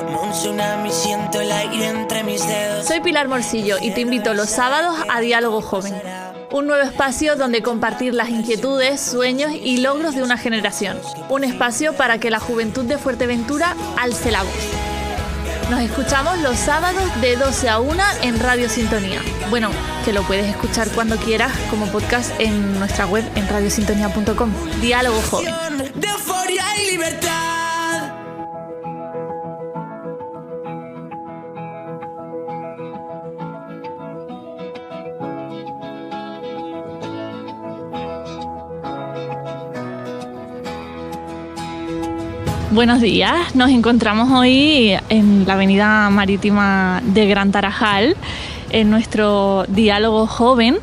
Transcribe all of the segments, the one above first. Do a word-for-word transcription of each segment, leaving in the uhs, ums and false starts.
Como un tsunami siento el aire entre mis dedos. Soy Pilar Morcillo y te invito los sábados a Diálogo Joven, un nuevo espacio donde compartir las inquietudes, sueños y logros de una generación. Un espacio para que la juventud de Fuerteventura alce la voz. Nos escuchamos los sábados de doce a una en Radio Sintonía. Bueno, que lo puedes escuchar cuando quieras como podcast en nuestra web en radio sintonía punto com. Diálogo Joven. De euforia y libertad. Buenos días, nos encontramos hoy en la avenida marítima de Gran Tarajal, en nuestro Diálogo Joven.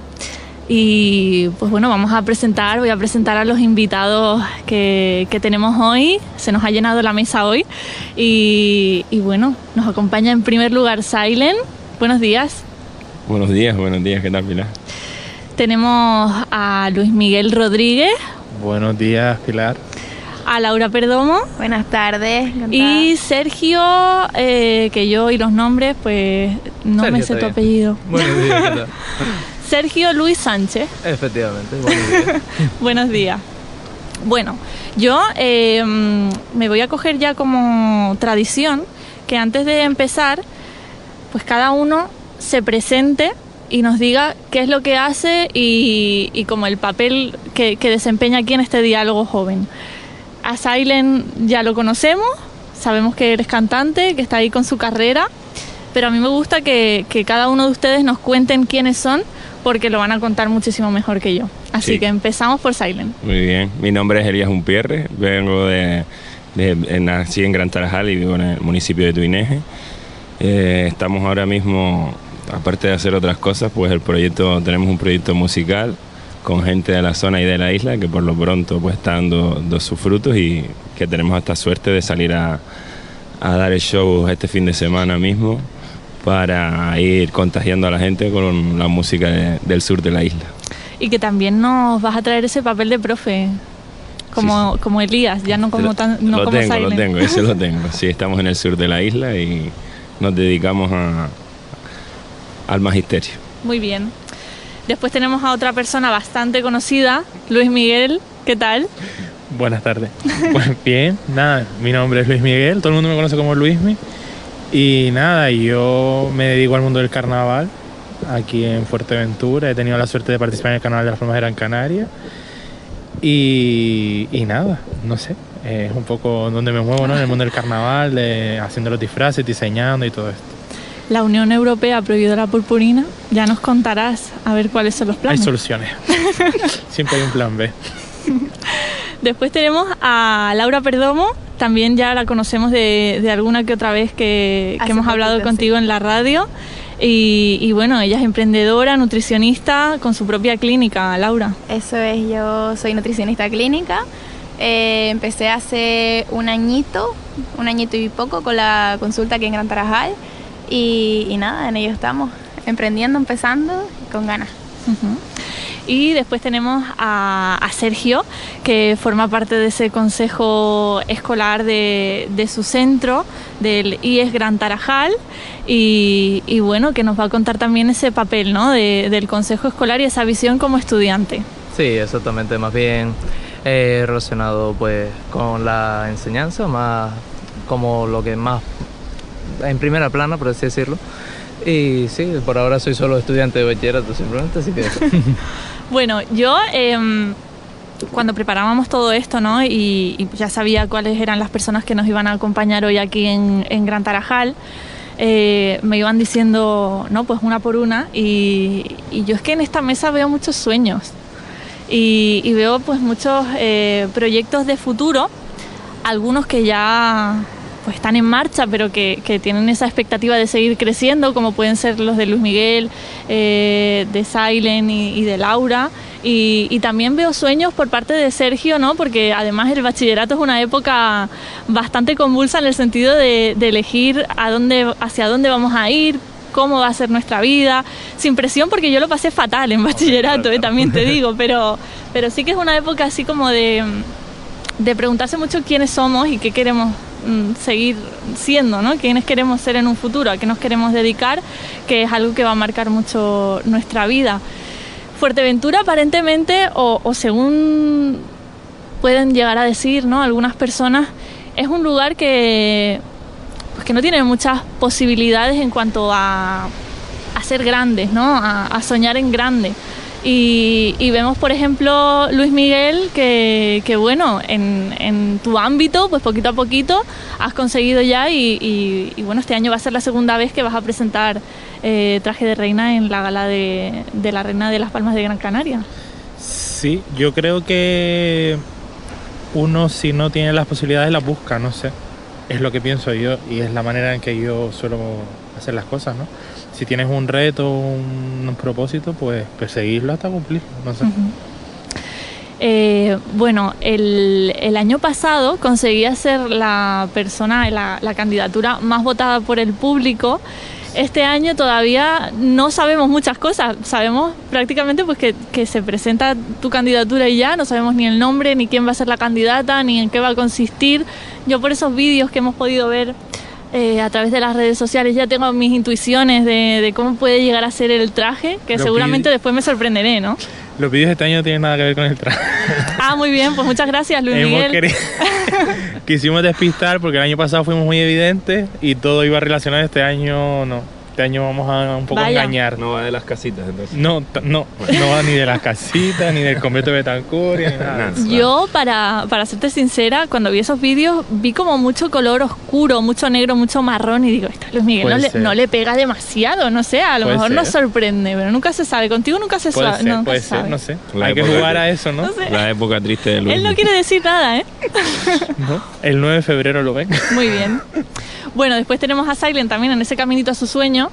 Y pues bueno, vamos a presentar, voy a presentar a los invitados que, que tenemos hoy. Se nos ha llenado la mesa hoy. Y, y bueno, nos acompaña en primer lugar Silent. Buenos días. Buenos días, buenos días, ¿qué tal, Pilar? Tenemos a Luis Miguel Rodríguez. Buenos días, Pilar. A Laura Perdomo. Buenas tardes. Encantada. Y Sergio, eh, que yo y los nombres, pues no Sergio, me sé tu bien. apellido. Buenos días, ¿qué tal? Sergio Luis Sánchez. Efectivamente, buenos días. Buenos días. Bueno, yo eh, me voy a coger ya como tradición que antes de empezar, pues cada uno se presente y nos diga qué es lo que hace y, y como el papel que, que desempeña aquí en este Diálogo Joven. A Silent ya lo conocemos, sabemos que eres cantante, que está ahí con su carrera, pero a mí me gusta que, que cada uno de ustedes nos cuenten quiénes son, porque lo van a contar muchísimo mejor que yo. Así Sí. que empezamos por Silent. Muy bien, mi nombre es Elías Umpierre, vengo de, de, de nací en Gran Tarajal y vivo en el municipio de Tuineje. Eh, estamos ahora mismo, aparte de hacer otras cosas, pues el proyecto, tenemos un proyecto musical con gente de la zona y de la isla que por lo pronto pues está dando, dando sus frutos y que tenemos esta suerte de salir a, a dar el show este fin de semana mismo para ir contagiando a la gente con la música de, del sur de la isla. Y que también nos vas a traer ese papel de profe, como, Sí, sí. como Elías, ya no como, Lo- tan, no lo como tengo, Silent. lo tengo, ese lo tengo. Sí, estamos en el sur de la isla y nos dedicamos a, al magisterio. Muy bien. Después tenemos a otra persona bastante conocida, Luis Miguel. ¿Qué tal? Buenas tardes. Pues bien, nada, mi nombre es Luis Miguel, todo el mundo me conoce como Luismi. Y nada, yo me dedico al mundo del carnaval aquí en Fuerteventura. He tenido la suerte de participar en el Carnaval de las Palmas de Gran Canaria. Y, y nada, no sé, es un poco donde me muevo, ¿no? En el mundo del carnaval, de, haciendo los disfraces, diseñando y todo esto. La Unión Europea ha prohibido la purpurina. Ya nos contarás a ver cuáles son los Hay planes. soluciones. Siempre hay un plan B. Después tenemos a Laura Perdomo. También ya la conocemos de, de alguna que otra vez que, que Hace hemos hablado poquito, contigo sí. en la radio. Y, y bueno, ella es emprendedora, nutricionista, con su propia clínica, Laura. Eso es, yo soy nutricionista clínica. Eh, empecé hace un añito, un añito y poco con la consulta aquí en Gran Tarajal. Y, y nada, en ello estamos, emprendiendo, empezando y con ganas. Ujú. Y después tenemos a, a Sergio, que forma parte de ese consejo escolar de, de su centro, del I E S Gran Tarajal, y, y bueno, que nos va a contar también ese papel, ¿no? de, del consejo escolar y esa visión como estudiante. Sí, exactamente, más bien eh, relacionado pues con la enseñanza, más como lo que más en primera plana, por así decirlo. Y sí, por ahora soy solo estudiante de bachillerato simplemente, así que eso. Bueno, yo eh, cuando preparábamos todo esto, ¿no? y, y ya sabía cuáles eran las personas que nos iban a acompañar hoy aquí en, en Gran Tarajal, eh, me iban diciendo, no, pues una por una, y, y yo es que en esta mesa veo muchos sueños y, y veo pues muchos eh, proyectos de futuro, algunos que ya pues están en marcha, pero que, que tienen esa expectativa de seguir creciendo, como pueden ser los de Luis Miguel, eh, de Silent y, y de Laura. Y, y también veo sueños por parte de Sergio, ¿no? Porque además el bachillerato es una época bastante convulsa en el sentido de, de elegir a dónde, hacia dónde vamos a ir, cómo va a ser nuestra vida, sin presión, porque yo lo pasé fatal en bachillerato, eh, también te digo, pero, pero sí que es una época así como de, de preguntarse mucho quiénes somos y qué queremos mm, seguir siendo, ¿no? Quiénes queremos ser en un futuro, a qué nos queremos dedicar, que es algo que va a marcar mucho nuestra vida. Fuerteventura aparentemente, o, o según pueden llegar a decir, ¿no?, algunas personas, es un lugar que, pues que no tiene muchas posibilidades en cuanto a, a ser grandes, ¿no?, a, a soñar en grande. Y, y vemos, por ejemplo, Luis Miguel, que, que bueno, en, en tu ámbito, pues poquito a poquito has conseguido ya y, y, y bueno, este año va a ser la segunda vez que vas a presentar eh, Traje de Reina en la gala de, de la Reina de las Palmas de Gran Canaria. Sí, yo creo que uno, si no tiene las posibilidades, las busca, no sé. Es lo que pienso yo y es la manera en que yo suelo hacer las cosas, ¿no? Si tienes un reto, un, un propósito, pues perseguirlo hasta cumplirlo, no sé. Uh-huh. Eh, bueno, el, el año pasado conseguí ser la persona, la, la candidatura más votada por el público. Este año todavía no sabemos muchas cosas, sabemos prácticamente pues que, que se presenta tu candidatura y ya, no sabemos ni el nombre, ni quién va a ser la candidata, ni en qué va a consistir. Yo por esos vídeos que hemos podido ver eh, a través de las redes sociales ya tengo mis intuiciones de, de cómo puede llegar a ser el traje, que Lo seguramente pide. después me sorprenderé, ¿no? Los vídeos de este año no tienen nada que ver con el traje. Ah, muy bien, pues muchas gracias, Luis Hemos Miguel. querido- Quisimos despistar porque el año pasado fuimos muy evidentes y todo iba relacionado. Este año no. Este año vamos a un poco Vaya. engañar. No va de las casitas, entonces. No, t- no, no va ni de las casitas, ni del convento de Betancourt, ni nada. Nada. Yo, para, para serte sincera, cuando vi esos vídeos, vi como mucho color oscuro, mucho negro, mucho marrón, y digo, esto a Luis Miguel no Puede le, ser. no le pega demasiado, no sé, a lo Puede mejor ser. nos sorprende, pero nunca se sabe. Contigo nunca se, Puede sa- ser, nunca puede se ser, sabe. no sé. La Hay que época jugar que- a eso, ¿no? No sé. La época triste de Luis. Él no quiere decir nada, ¿eh? ¿No? El nueve de febrero lo ven. Muy bien. Bueno, después tenemos a Silent también en ese caminito a su sueño.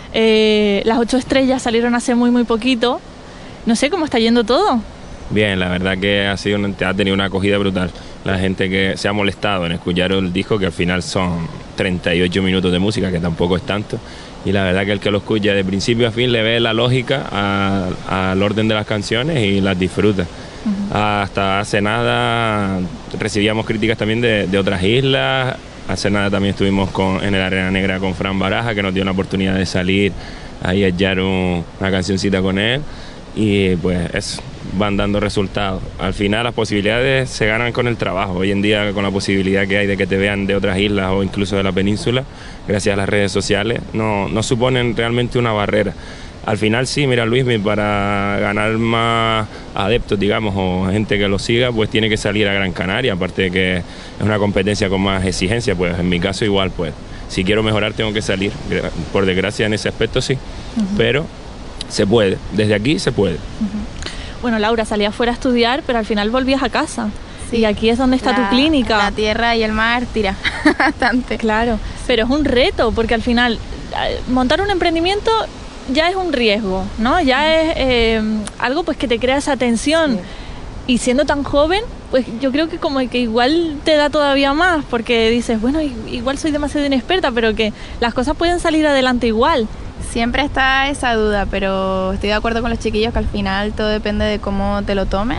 Eh, las ocho estrellas salieron hace muy, muy poquito. No sé cómo está yendo todo. Bien, la verdad que ha sido una- ha tenido una acogida brutal. La gente que se ha molestado en escuchar el disco, que al final son treinta y ocho minutos de música, que tampoco es tanto. Y la verdad que el que lo escucha de principio a fin le ve la lógica a- al orden de las canciones y las disfruta. Hasta hace nada recibíamos críticas también de, de otras islas. Hace nada también estuvimos con, en el Arena Negra con Fran Baraja, que nos dio la oportunidad de salir ahí a echar un- una cancioncita con él. Y pues eso, van dando resultados. Al final las posibilidades se ganan con el trabajo. Hoy en día, con la posibilidad que hay de que te vean de otras islas o incluso de la península, gracias a las redes sociales, no, no suponen realmente una barrera. Al final sí, mira, Luismi, para ganar más adeptos, digamos, o gente que lo siga, pues tiene que salir a Gran Canaria, aparte de que es una competencia con más exigencia, pues en mi caso igual, pues si quiero mejorar tengo que salir. Por desgracia en ese aspecto sí, uh-huh. Pero se puede, desde aquí se puede. Uh-huh. Bueno, Laura, salías fuera a estudiar, pero al final volvías a casa. Sí. Y aquí es donde está la, tu clínica. La tierra y el mar tira bastante. Claro, sí. Pero es un reto, porque al final montar un emprendimiento ya es un riesgo, ¿no? Ya es eh, algo pues que te crea esa tensión. Sí. Y siendo tan joven, pues yo creo que como que igual te da todavía más, porque dices, bueno, igual soy demasiado inexperta, pero que las cosas pueden salir adelante igual. Siempre está esa duda, pero estoy de acuerdo con los chiquillos que al final todo depende de cómo te lo tomes.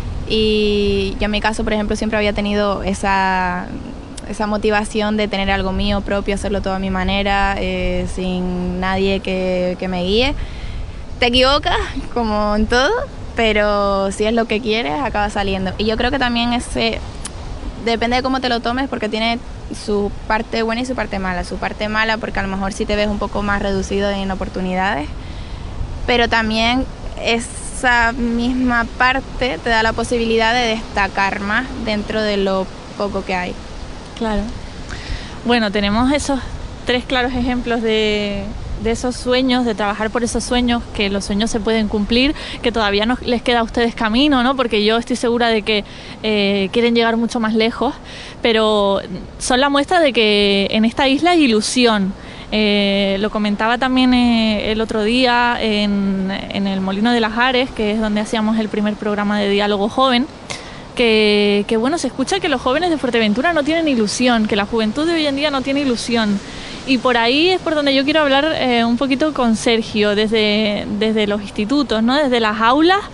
Y yo en mi caso, por ejemplo, siempre había tenido esa... esa motivación de tener algo mío propio, hacerlo todo a mi manera, eh, sin nadie que, que me guíe. Te equivocas, como en todo, pero si es lo que quieres, acaba saliendo. Y yo creo que también ese depende de cómo te lo tomes, porque tiene su parte buena y su parte mala. Su parte mala porque a lo mejor sí te ves un poco más reducido en oportunidades, pero también esa misma parte te da la posibilidad de destacar más dentro de lo poco que hay. Claro. Bueno, tenemos esos tres claros ejemplos de, de esos sueños, de trabajar por esos sueños, que los sueños se pueden cumplir, que todavía no les queda a ustedes camino, ¿no? Porque yo estoy segura de que eh, quieren llegar mucho más lejos, pero son la muestra de que en esta isla hay ilusión. Eh, lo comentaba también eh, el otro día en, en el Molino de las Ares, que es donde hacíamos el primer programa de diálogo joven. Que, que bueno, se escucha que los jóvenes de Fuerteventura no tienen ilusión, que la juventud de hoy en día no tiene ilusión. Y por ahí es por donde yo quiero hablar eh, un poquito con Sergio, desde, desde los institutos, ¿no? Desde las aulas.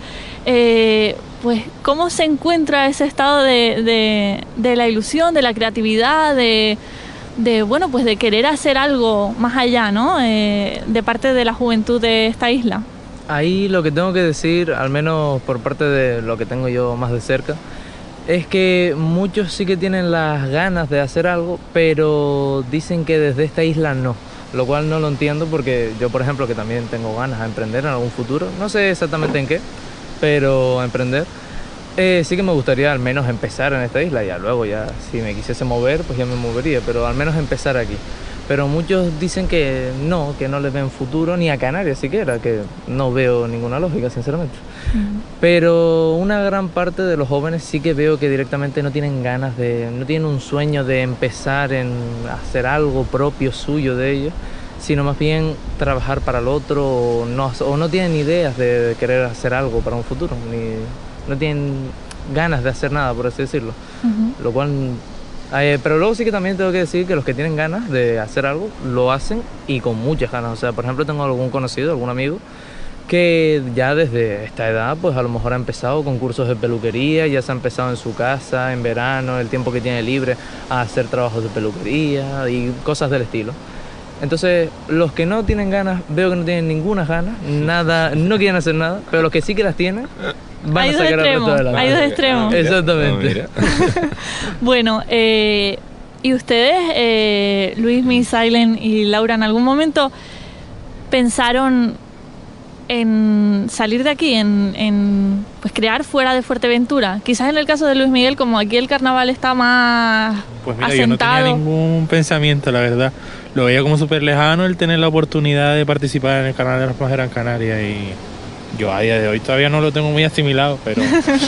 eh, pues cómo se encuentra ese estado de, de, de la ilusión, de la creatividad, de, de bueno, pues de querer hacer algo más allá, ¿no? Eh, de parte de la juventud de esta isla. Ahí lo que tengo que decir, al menos por parte de lo que tengo yo más de cerca, es que muchos sí que tienen las ganas de hacer algo, pero dicen que desde esta isla no, lo cual no lo entiendo porque yo, por ejemplo, que también tengo ganas de emprender en algún futuro, no sé exactamente en qué, pero emprender, eh, sí que me gustaría al menos empezar en esta isla, ya luego ya si me quisiese mover, pues ya me movería, pero al menos empezar aquí. Pero muchos dicen que no, que no les ven futuro ni a Canarias siquiera, que no veo ninguna lógica, sinceramente. Uh-huh. Pero una gran parte de los jóvenes sí que veo que directamente no tienen ganas de, no tienen un sueño de empezar en hacer algo propio suyo de ellos, sino más bien trabajar para el otro, o no, o no tienen ideas de, de querer hacer algo para un futuro, ni no tienen ganas de hacer nada, por así decirlo. Uh-huh. Lo cual... Eh, pero luego sí que también tengo que decir que los que tienen ganas de hacer algo, lo hacen y con muchas ganas. O sea, por ejemplo, tengo algún conocido, algún amigo, que ya desde esta edad, pues a lo mejor ha empezado con cursos de peluquería, ya se ha empezado en su casa, en verano, el tiempo que tiene libre, a hacer trabajos de peluquería y cosas del estilo. Entonces, los que no tienen ganas, veo que no tienen ninguna ganas, nada, no quieren hacer nada, pero los que sí que las tienen, van hay a sacar al resto de la Hay dos extremos. Exactamente. Bueno, eh, ¿y ustedes, eh, Luismi, Silent y Laura, en algún momento pensaron en salir de aquí, en, en pues crear fuera de Fuerteventura? Quizás en el caso de Luis Miguel, como aquí el carnaval está más pues mira, asentado. Yo no tenía ningún pensamiento, la verdad. Lo veía como súper lejano el tener la oportunidad de participar en el Carnaval de las Palmas de Gran Canaria, y yo a día de hoy todavía no lo tengo muy asimilado, pero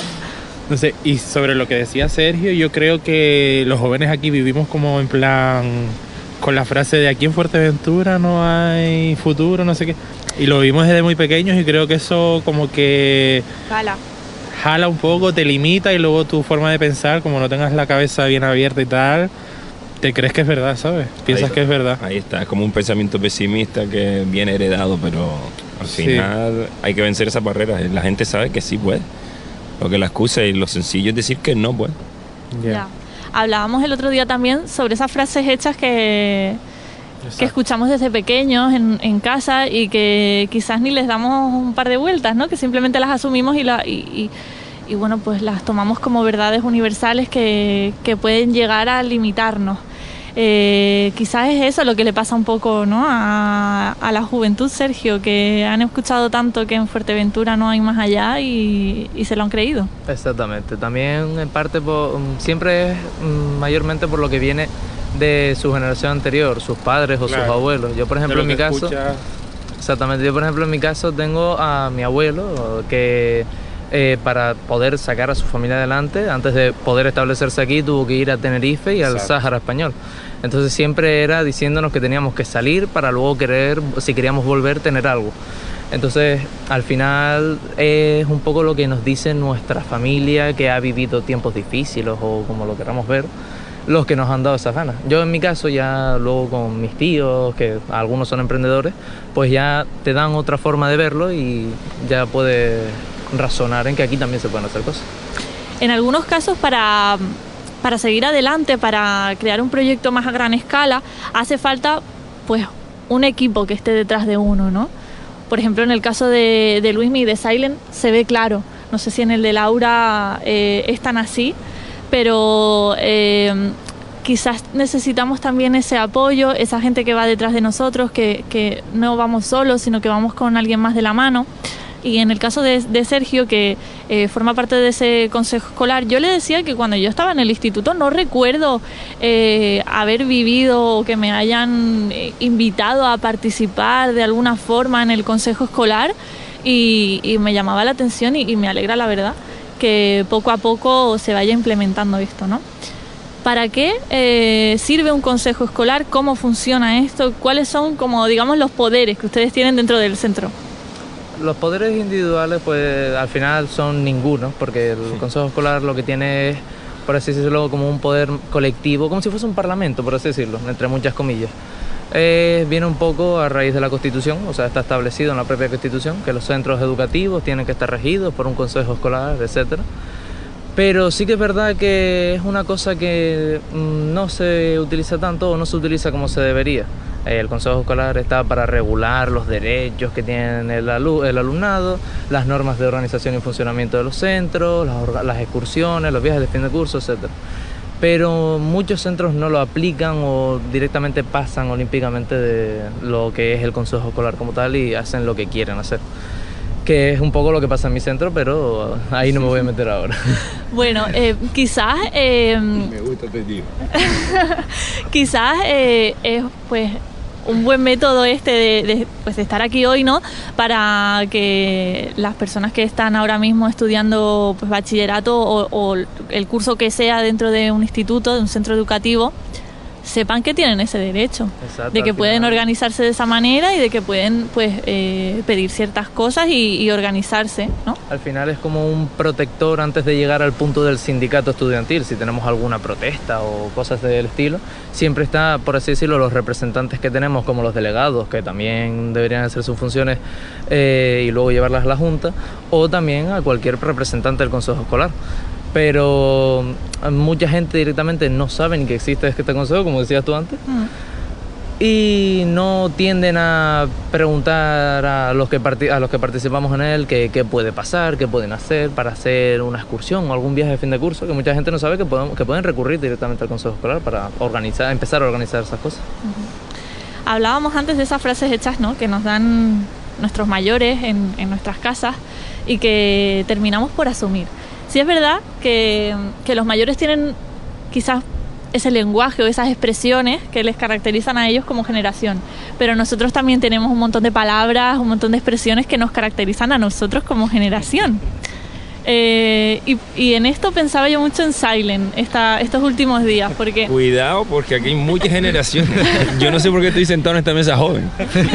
no sé. Y sobre lo que decía Sergio, yo creo que los jóvenes aquí vivimos como en plan con la frase de aquí en Fuerteventura no hay futuro, no sé qué, y lo vimos desde muy pequeños, y creo que eso como que jala jala un poco, te limita, y luego tu forma de pensar, como no tengas la cabeza bien abierta y tal, te crees que es verdad, ¿sabes? Piensas ahí, que es verdad. Ahí está, es como un pensamiento pesimista que viene heredado, pero al final sí. Hay que vencer esas barreras. La gente sabe que sí puede. Lo que la excusa y lo sencillo es decir que no puede. Yeah. Ya. Hablábamos el otro día también sobre esas frases hechas que, que escuchamos desde pequeños en, en casa y que quizás ni les damos un par de vueltas, ¿no? Que simplemente las asumimos y, la, y, y, y bueno, pues las tomamos como verdades universales que, que pueden llegar a limitarnos. Eh, quizás es eso lo que le pasa un poco, ¿no? a, a la juventud, Sergio, que han escuchado tanto que en Fuerteventura no hay más allá y, y se lo han creído. Exactamente, también en parte por, siempre es mayormente por lo que viene de su generación anterior, sus padres o claro. sus abuelos. Yo por ejemplo en mi caso, escucha... exactamente, yo por ejemplo en mi caso tengo a mi abuelo que Eh, para poder sacar a su familia adelante, antes de poder establecerse aquí, tuvo que ir a Tenerife y al Exacto. Sáhara español. Entonces siempre era diciéndonos que teníamos que salir para luego querer, si queríamos volver, tener algo. Entonces, al final es un poco lo que nos dice nuestra familia, que ha vivido tiempos difíciles o como lo queramos ver, los que nos han dado esas ganas. Yo en mi caso ya luego con mis tíos, que algunos son emprendedores, pues ya te dan otra forma de verlo y ya puedes razonar en que aquí también se pueden hacer cosas. En algunos casos para, para seguir adelante, para crear un proyecto más a gran escala, hace falta pues un equipo que esté detrás de uno, ¿no? Por ejemplo, en el caso de, de Luismi y de Silent se ve claro. No sé si en el de Laura eh, es tan así, pero eh, quizás necesitamos también ese apoyo, esa gente que va detrás de nosotros, que, que no vamos solos, sino que vamos con alguien más de la mano. Y en el caso de, de Sergio, que eh, forma parte de ese consejo escolar, yo le decía que cuando yo estaba en el instituto no recuerdo eh, haber vivido o que me hayan eh, invitado a participar de alguna forma en el consejo escolar, y, y me llamaba la atención y, y me alegra, la verdad, que poco a poco se vaya implementando esto, ¿no? ¿Para qué eh, sirve un consejo escolar? ¿Cómo funciona esto? ¿Cuáles son, como digamos, los poderes que ustedes tienen dentro del centro? Los poderes individuales, pues al final son ninguno, porque el sí. consejo escolar lo que tiene es, por así decirlo, como un poder colectivo, como si fuese un parlamento, por así decirlo, entre muchas comillas. Eh, viene un poco a raíz de la Constitución, o sea, está establecido en la propia Constitución que los centros educativos tienen que estar regidos por un consejo escolar, etcétera. Pero sí que es verdad que es una cosa que mm, no se utiliza tanto o no se utiliza como se debería. Eh, el consejo escolar está para regular los derechos que tiene el, alu el alumnado, las normas de organización y funcionamiento de los centros, las, las excursiones, los viajes de fin de curso, etcétera. Pero muchos centros no lo aplican o directamente pasan olímpicamente de lo que es el consejo escolar como tal y hacen lo que quieren hacer. Que es un poco lo que pasa en mi centro, pero ahí no me voy a meter ahora. Bueno, eh, quizás... Eh, Me gusta pedir. quizás eh, es pues un buen método este de, de, pues, de estar aquí hoy, ¿no? Para que las personas que están ahora mismo estudiando pues, bachillerato o, o el curso que sea dentro de un instituto, de un centro educativo, sepan que tienen ese derecho. Exacto, de que al pueden final. organizarse de esa manera y de que pueden pues eh, pedir ciertas cosas y, y organizarse, ¿no? Al final es como un protector antes de llegar al punto del sindicato estudiantil. Si tenemos alguna protesta o cosas del estilo, siempre está, por así decirlo, los representantes que tenemos, como los delegados, que también deberían hacer sus funciones eh, y luego llevarlas a la Junta, o también a cualquier representante del Consejo Escolar. Pero mucha gente directamente no sabe ni que existe este consejo, como decías tú antes, Mm. y no tienden a preguntar a los que, parti a los que participamos en él qué, qué puede pasar, qué pueden hacer para hacer una excursión o algún viaje de fin de curso, que mucha gente no sabe que, podemos, que pueden recurrir directamente al consejo escolar para organizar, empezar a organizar esas cosas. Hablábamos antes de esas frases hechas, ¿no? Que nos dan nuestros mayores en, en nuestras casas y que terminamos por asumir. Sí es verdad que, que los mayores tienen quizás ese lenguaje o esas expresiones que les caracterizan a ellos como generación, pero nosotros también tenemos un montón de palabras, un montón de expresiones que nos caracterizan a nosotros como generación. Eh, y, y en esto pensaba yo mucho en Silent esta, estos últimos días, porque... Cuidado, porque aquí hay muchas generaciones. Yo no sé por qué estoy sentado en esta mesa joven.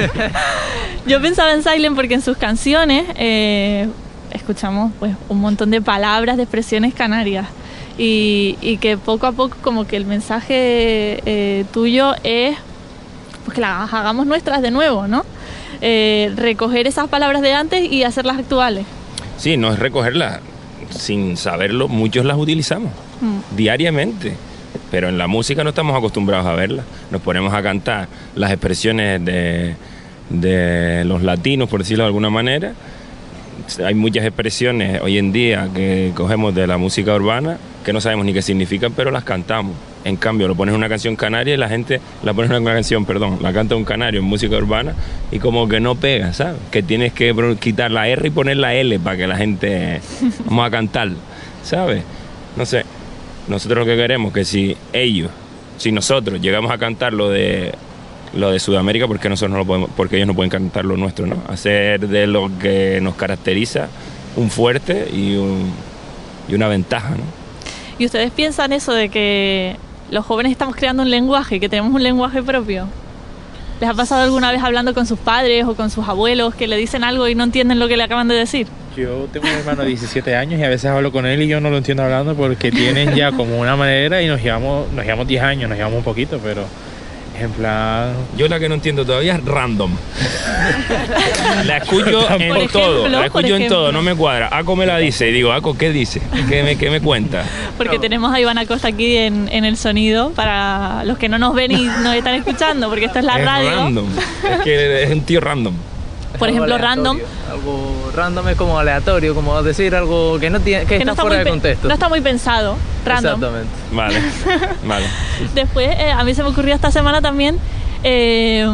Yo pensaba en Silent porque en sus canciones eh, escuchamos pues un montón de palabras, de expresiones canarias y, y que poco a poco como que el mensaje eh, tuyo es pues que las hagamos nuestras de nuevo, ¿no? Eh, recoger esas palabras de antes y hacerlas actuales. Sí, no es recogerlas. Sin saberlo, muchos las utilizamos Mm. diariamente. Pero en la música no estamos acostumbrados a verlas. Nos ponemos a cantar las expresiones de, de los latinos, por decirlo de alguna manera. Hay muchas expresiones hoy en día que cogemos de la música urbana que no sabemos ni qué significan, pero las cantamos. En cambio, lo pones en una canción canaria y la gente la pone en una canción, perdón, la canta un canario en música urbana y como que no pega, ¿sabes? Que tienes que quitar la R y poner la L para que la gente vamos a cantar, ¿sabes? No sé, nosotros lo que queremos es que si ellos, si nosotros llegamos a cantar lo de lo de Sudamérica, porque nosotros no lo podemos, porque ellos no pueden cantar lo nuestro, ¿no? Hacer de lo que nos caracteriza un fuerte y, un, y una ventaja, ¿no? ¿Y ustedes piensan eso de que los jóvenes estamos creando un lenguaje, que tenemos un lenguaje propio? ¿Les ha pasado alguna vez hablando con sus padres o con sus abuelos que le dicen algo y no entienden lo que le acaban de decir? Yo tengo un hermano de diecisiete años y a veces hablo con él y yo no lo entiendo hablando porque tienen ya como una manera y nos llevamos nos llevamos diez años, nos llevamos un poquito, pero en plan... Yo la que no entiendo todavía es random. La escucho en Por ejemplo, todo, la por escucho en ejemplo. todo, no me cuadra. Aco me la dice y digo, Aco, ¿qué dice? ¿Qué me, qué me cuenta? Porque tenemos a Iván Acosta aquí en, en el sonido para los que no nos ven y nos están escuchando, porque esto es la es radio. random, es que es un tío random. Por Es algo ejemplo, random. aleatorio. Algo random es como aleatorio, como decir algo que no tiene, que, Que no está está, fuera muy de pe- contexto. no está muy pensado, random. Exactamente. Vale, vale. Después, eh, a mí se me ocurrió esta semana también, eh,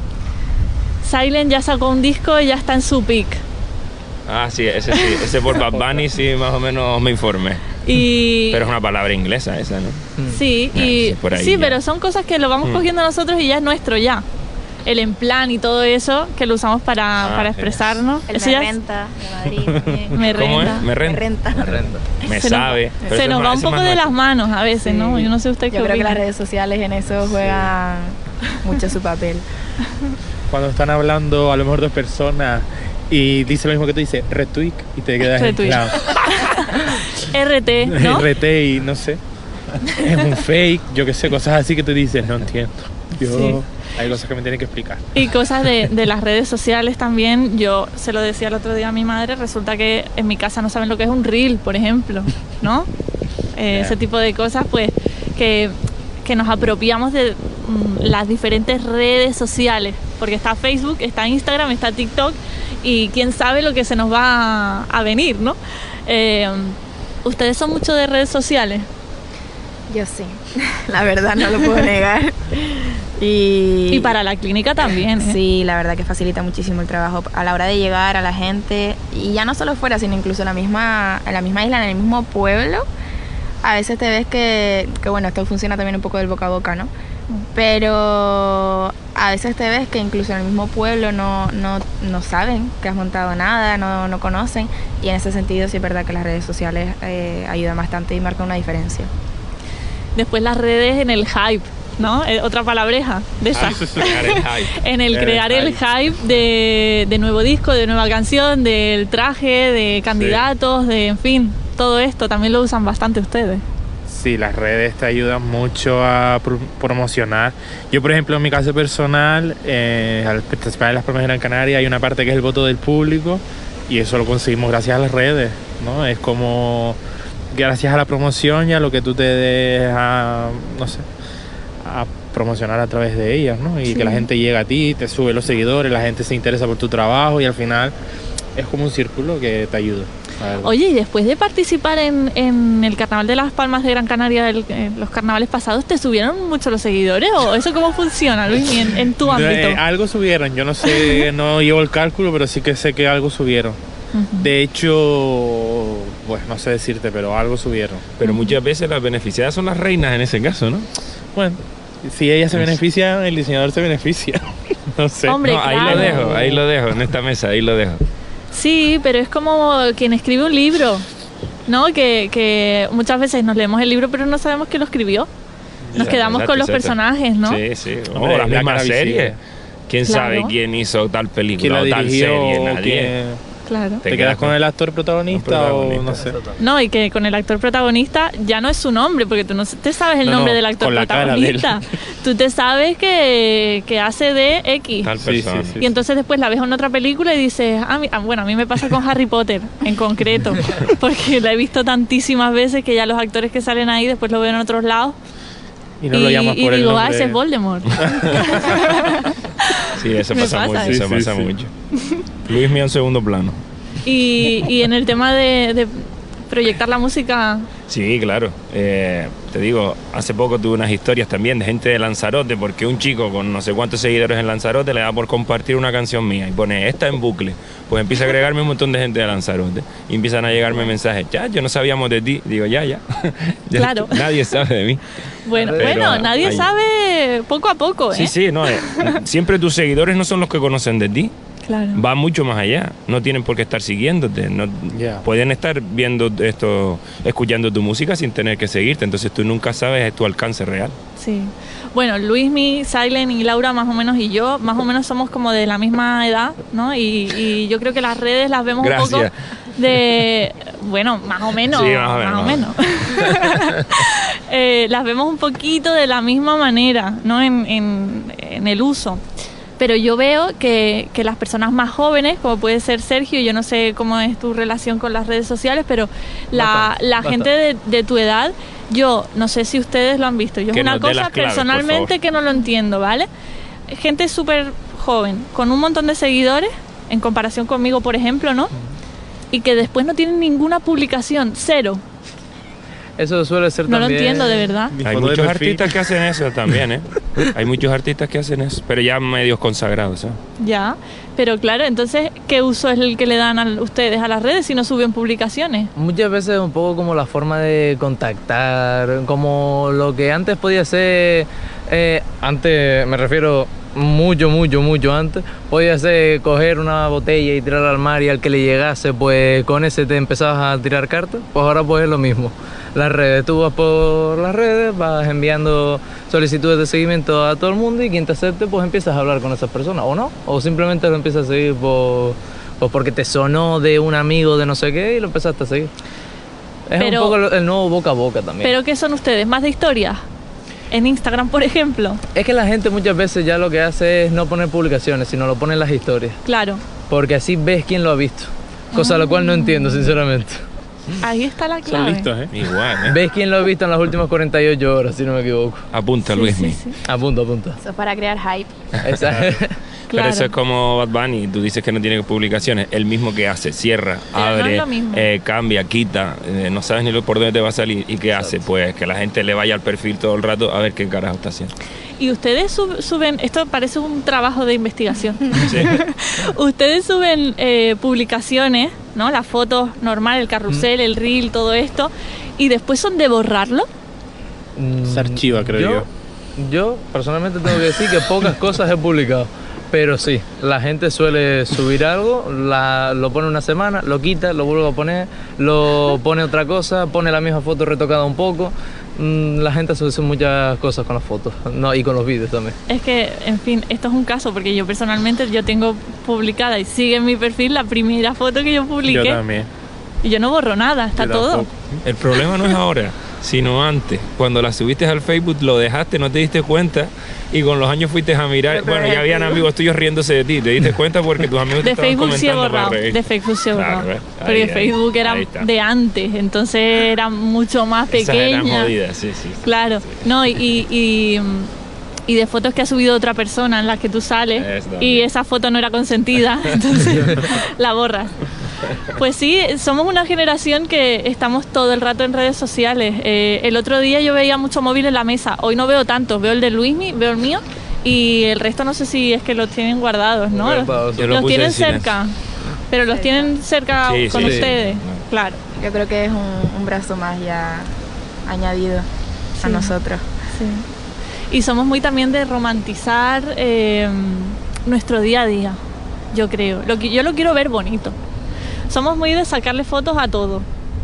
Silent ya sacó un disco y ya está en su peak. Ah, sí, ese sí, ese por Bad Bunny sí más o menos me informé. Y Pero es una palabra inglesa esa, ¿no? sí, Ah, y sí, por ahí sí, ya. pero son cosas que lo vamos Mm. cogiendo nosotros y ya es nuestro ya. El en plan y todo eso que lo usamos para, Ah, para sí. expresarnos. El Eso me ya es- renta de Madrid también. me ¿Cómo renta. es? Me Me renta. renta. Me renta. Me Se nos- sabe. pero Se eso nos es va más- un eso es poco más de las nuestro. manos a veces, ¿no? Sí. Yo no sé usted qué Yo creo que opina. las redes sociales en eso juegan mucho su papel. Cuando están hablando a lo mejor dos personas y dice lo mismo que tú dices, retweet y te quedas en Retweet. plan R T, ¿no? R T y no sé, es un fake, yo qué sé, cosas así que tú dices, no entiendo. Yo, Sí. hay cosas que me tienen que explicar. Y cosas de, de las redes sociales también. Yo se lo decía el otro día a mi madre, resulta que en mi casa no saben lo que es un reel, por ejemplo, ¿no? Eh, ese tipo de cosas, pues, que, que nos apropiamos de mm, las diferentes redes sociales, porque está Facebook, está Instagram, está TikTok, y quién sabe lo que se nos va a, a venir, ¿no? Eh, ¿Ustedes son mucho de redes sociales? Yo sí, la verdad no lo puedo negar. Y, Y para la clínica también, ¿eh? Sí, la verdad que facilita muchísimo el trabajo a la hora de llegar a la gente, y ya no solo fuera, sino incluso en la misma, en la misma isla, en el mismo pueblo. A veces te ves que, que, bueno, esto funciona también un poco del boca a boca, ¿no? Pero a veces te ves que incluso en el mismo pueblo no, no, no saben que has montado nada, no, no conocen, y en ese sentido sí es verdad que las redes sociales eh, ayudan bastante y marcan una diferencia. Después las redes en el hype, ¿no? Eh, otra palabreja de esa. Crear el hype. En el crear el hype de, de nuevo disco, de nueva canción, del traje, de candidatos, de, en fin, todo esto también lo usan bastante ustedes. Sí, las redes te ayudan mucho a pro- promocionar. Yo, por ejemplo, en mi caso personal, eh, al participar en las premios de Gran Canaria hay una parte que es el voto del público, y eso lo conseguimos gracias a las redes, ¿no? Es como gracias a la promoción y a lo que tú te des a, no sé, a promocionar a través de ellas, ¿no? Y Sí. que la gente llega a ti, te sube los seguidores, la gente se interesa por tu trabajo, y al final es como un círculo que te ayuda. la verdad. Oye, y después de participar en, en el Carnaval de las Palmas de Gran Canaria, el- en los carnavales pasados, ¿te subieron mucho los seguidores? ¿O eso cómo funciona, Luis, en, en tu ámbito? Eh, algo subieron, yo no sé, no llevo el cálculo, pero sí que sé que algo subieron. Ujú. De hecho, pues no sé decirte, pero algo subieron. Pero muchas veces las beneficiadas son las reinas en ese caso, ¿no? Bueno, si ella se beneficia, el diseñador se beneficia. No sé. Hombre, No, ahí claro. lo dejo, ahí lo dejo, en esta mesa, ahí lo dejo. Sí, pero es como quien escribe un libro, ¿no? Que, que muchas veces nos leemos el libro, pero no sabemos quién lo escribió. Nos Ya, quedamos exacto, con los exacto. personajes, ¿no? Sí, sí. Hombre, O las la mismas cara visible. series. ¿Quién Claro. sabe quién hizo tal ¿Quién película la o tal dirigió? serie? o Nadie. quién- Claro. ¿Te, quedas con el actor protagonista, protagonista. o no sé? No, y que con el actor protagonista ya no es su nombre, porque tú no te sabes el No, nombre no, del actor con la cara de él. protagonista. Tú te sabes que, que hace de X. Tal Sí, sí, persona. sí. Y entonces después la ves en otra película y dices, ah, mi- ah, bueno, a mí me pasa con Harry Potter en concreto, porque la he visto tantísimas veces que ya los actores que salen ahí después lo veo en otros lados Y no lo llamas y por el digo, nombre. ah, ese es Voldemort. Sí, eso Me pasa, pasa mucho, eso. eso Sí, pasa sí, sí. mucho. Luis mío en segundo plano. y, y en el tema de, de proyectar la música, Sí, claro. Eh, te digo, hace poco tuve unas historias también de gente de Lanzarote, porque un chico con no sé cuántos seguidores en Lanzarote le da por compartir una canción mía y pone esta en bucle. Pues empieza a agregarme un montón de gente de Lanzarote y empiezan a llegarme mensajes. Ya, yo no sabíamos de ti. Digo, ya, ya. Ya, Claro. Nadie sabe de mí. bueno, Pero bueno, nadie hay- sabe poco a poco, ¿eh? Sí, sí, no. eh, siempre tus seguidores no son los que conocen de ti. Claro. Va mucho más allá. No tienen por qué estar siguiéndote. No, Ya. Pueden estar viendo esto, escuchando tu música sin tener que seguirte. Entonces tú nunca sabes tu alcance real. Sí. Bueno, Luismi, Silent y Laura más o menos y yo, más o menos somos como de la misma edad, ¿no? Y, y yo creo que las redes las vemos Gracias. un poco de... Bueno, más o menos. Sí, más o menos, Más o más menos. Eh, las vemos un poquito de la misma manera, ¿no? En, en, en el uso. Pero yo veo que, que las personas más jóvenes, como puede ser Sergio, yo no sé cómo es tu relación con las redes sociales, pero la, Bastante, la bastante. gente de, de tu edad, yo no sé si ustedes lo han visto, yo Que es una nos dé cosa las claves, por personalmente favor. que no lo entiendo, ¿vale? Gente súper joven, con un montón de seguidores, en comparación conmigo, por ejemplo, ¿no? Y que después no tienen ninguna publicación, cero. Eso suele ser No lo también... entiendo, de verdad. Mi Hay foto de muchos perfil. artistas que hacen eso también, ¿eh? Hay muchos artistas que hacen eso, pero ya medios consagrados, ¿sabes? Ya, pero claro, entonces, ¿qué uso es el que le dan a ustedes a las redes si no suben publicaciones? Muchas veces un poco como la forma de contactar, como lo que antes podía ser, eh, antes me refiero mucho, mucho, mucho antes, podía ser coger una botella y tirarla al mar y al que le llegase, pues con ese te empezabas a tirar cartas, pues ahora pues es lo mismo. Las redes, tú vas por las redes, vas enviando solicitudes de seguimiento a todo el mundo y quien te acepte pues empiezas a hablar con esas personas, o no, o simplemente lo empiezas a seguir por, pues porque te sonó de un amigo de no sé qué y lo empezaste a seguir. Es Pero- un poco el nuevo boca a boca también. ¿Pero qué son ustedes? ¿Más de historias? en Instagram, por ejemplo. Es que la gente muchas veces ya lo que hace es no poner publicaciones, sino lo pone en las historias. Claro. Porque así ves quién lo ha visto. Cosa lo cual no entiendo, sinceramente. Ahí está la clave. Son listos, ¿eh? Igual, ¿eh? Ves quién lo ha visto en las últimas cuarenta y ocho horas, si no me equivoco. Apunta, Sí, Luismi. sí, sí. Apunta, apunta. Eso es para crear hype. Exacto. Pero Claro. eso es como Bad Bunny, tú dices que no tiene publicaciones, el mismo que hace, cierra, Pero no abre, es lo mismo. eh, cambia, quita, eh, no sabes ni lo- por dónde te va a salir. ¿Y qué hace? Pues que la gente le vaya al perfil todo el rato a ver qué carajo está haciendo. Y ustedes sub- suben, esto parece un trabajo de investigación. Sí. Ustedes suben eh, publicaciones, ¿no? Las fotos normal, el carrusel, el reel, todo esto, y después son de borrarlo. Mm, Se archiva, creo yo. Yo personalmente tengo que decir que pocas cosas he publicado. Pero sí, la gente suele subir algo, la, lo pone una semana, lo quita, lo vuelve a poner, lo pone otra cosa, pone la misma foto retocada un poco. Mm, la gente hace muchas cosas con las fotos, no, y con los vídeos también. Es que, en fin, esto es un caso, porque yo personalmente yo tengo publicada y sigue en mi perfil la primera foto que yo Yo publiqué. también. Y yo no borro nada, está Yo todo. tampoco. El problema no es ahora, sino antes. Cuando la subiste al Facebook, lo dejaste, no te diste cuenta y con los años fuiste a mirar. Pero Bueno, ya habían Facebook. amigos tuyos riéndose de ti, te diste cuenta porque tus amigos te De estaban Facebook sí he comentando para borrado, reír. de Facebook sí he Claro, borrado. ¿ves? Porque Ahí, ahí, Facebook era ahí está. de antes, entonces era mucho más Esas eran pequeña. jodidas, sí, sí. sí. Claro, no, y, y, y, y de fotos que ha subido otra persona en las que tú sales Eso y también. esa foto no era consentida, entonces la borras. Pues sí, somos una generación que estamos todo el rato en redes sociales. Eh, el otro día yo veía mucho móvil en la mesa, hoy no veo tantos, veo el de Luismi, veo el mío y el resto no sé si es que los tienen guardados, ¿no? Muy pausa. Yo lo Los puse tienen en silencio. cerca, pero los tienen cerca Sí, con sí, sí. ustedes, No. claro. Yo creo que es un, un brazo más ya añadido Sí. a nosotros. Sí. Y somos muy también de romantizar eh, nuestro día a día, yo creo. Lo que, yo lo quiero ver bonito. Somos muy de sacarle fotos a todo.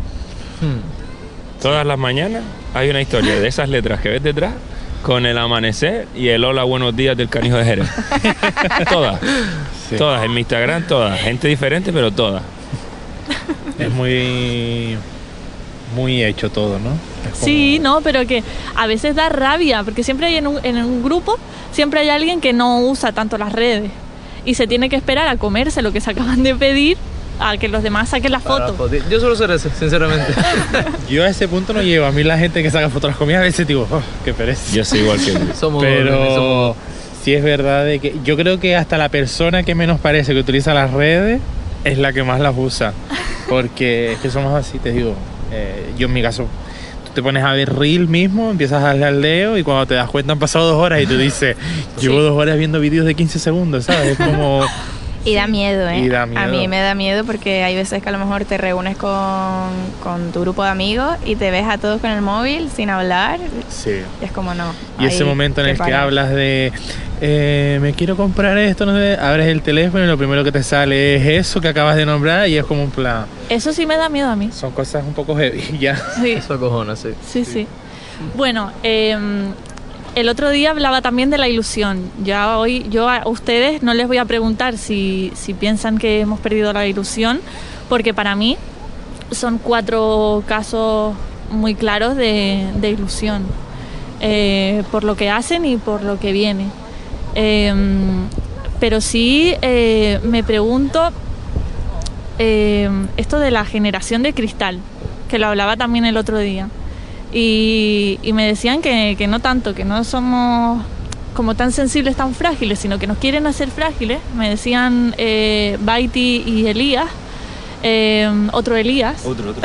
Hmm. Todas las mañanas hay una historia de esas letras que ves detrás con el amanecer y el hola, buenos días del canijo de Jerez. Todas. Sí. Todas, en mi Instagram, todas. Gente diferente, pero todas. Es muy. Muy hecho todo, ¿no? Es como- Sí, no, pero que a veces da rabia, porque siempre hay en un, en un grupo, siempre hay alguien que no usa tanto las redes y se tiene que esperar a comerse lo que se acaban de pedir a que los demás saquen las Para fotos. foti- Yo suelo ser ese, sinceramente. Yo a ese punto no llego. A mí la gente que saca fotos de las comidas a veces digo, oh, qué pereza. Yo soy igual que tú. Somos dobles, Pero somos- sí es verdad de que yo creo que hasta la persona que menos parece que utiliza las redes es la que más las usa. Porque es que somos así, te digo. Eh, yo en mi caso, tú te pones a ver reel mismo, empiezas a darle al dedo y cuando te das cuenta han pasado dos horas y tú dices, llevo Sí. dos horas viendo vídeos de quince segundos, ¿sabes? Es como... Y da miedo, ¿eh? Y da A miedo. mí me da miedo porque hay veces que a lo mejor te reúnes con, con tu grupo de amigos y te ves a todos con el móvil sin hablar. Sí. Y es como no. Y ese ahí momento en te el que paras. hablas de eh, me quiero comprar esto, no sé, abres el teléfono y lo primero que te sale es eso que acabas de nombrar y es como un plan. Eso sí me da miedo a mí. Son cosas un poco heavy ya. Sí, Eso acojona, sí. sí, sí. Bueno, eh, el otro día hablaba también de la ilusión. Ya hoy yo a ustedes no les voy a preguntar si, si piensan que hemos perdido la ilusión, porque para mí son cuatro casos muy claros de, de ilusión, eh, por lo que hacen y por lo que viene. Eh, pero sí eh, me pregunto eh, esto de la generación de cristal, que lo hablaba también el otro día. Y, y me decían que, que no tanto, que no somos como tan sensibles, tan frágiles, sino que nos quieren hacer frágiles. Me decían eh, Baiti y Elías, eh, otro Elías, Otro, otro.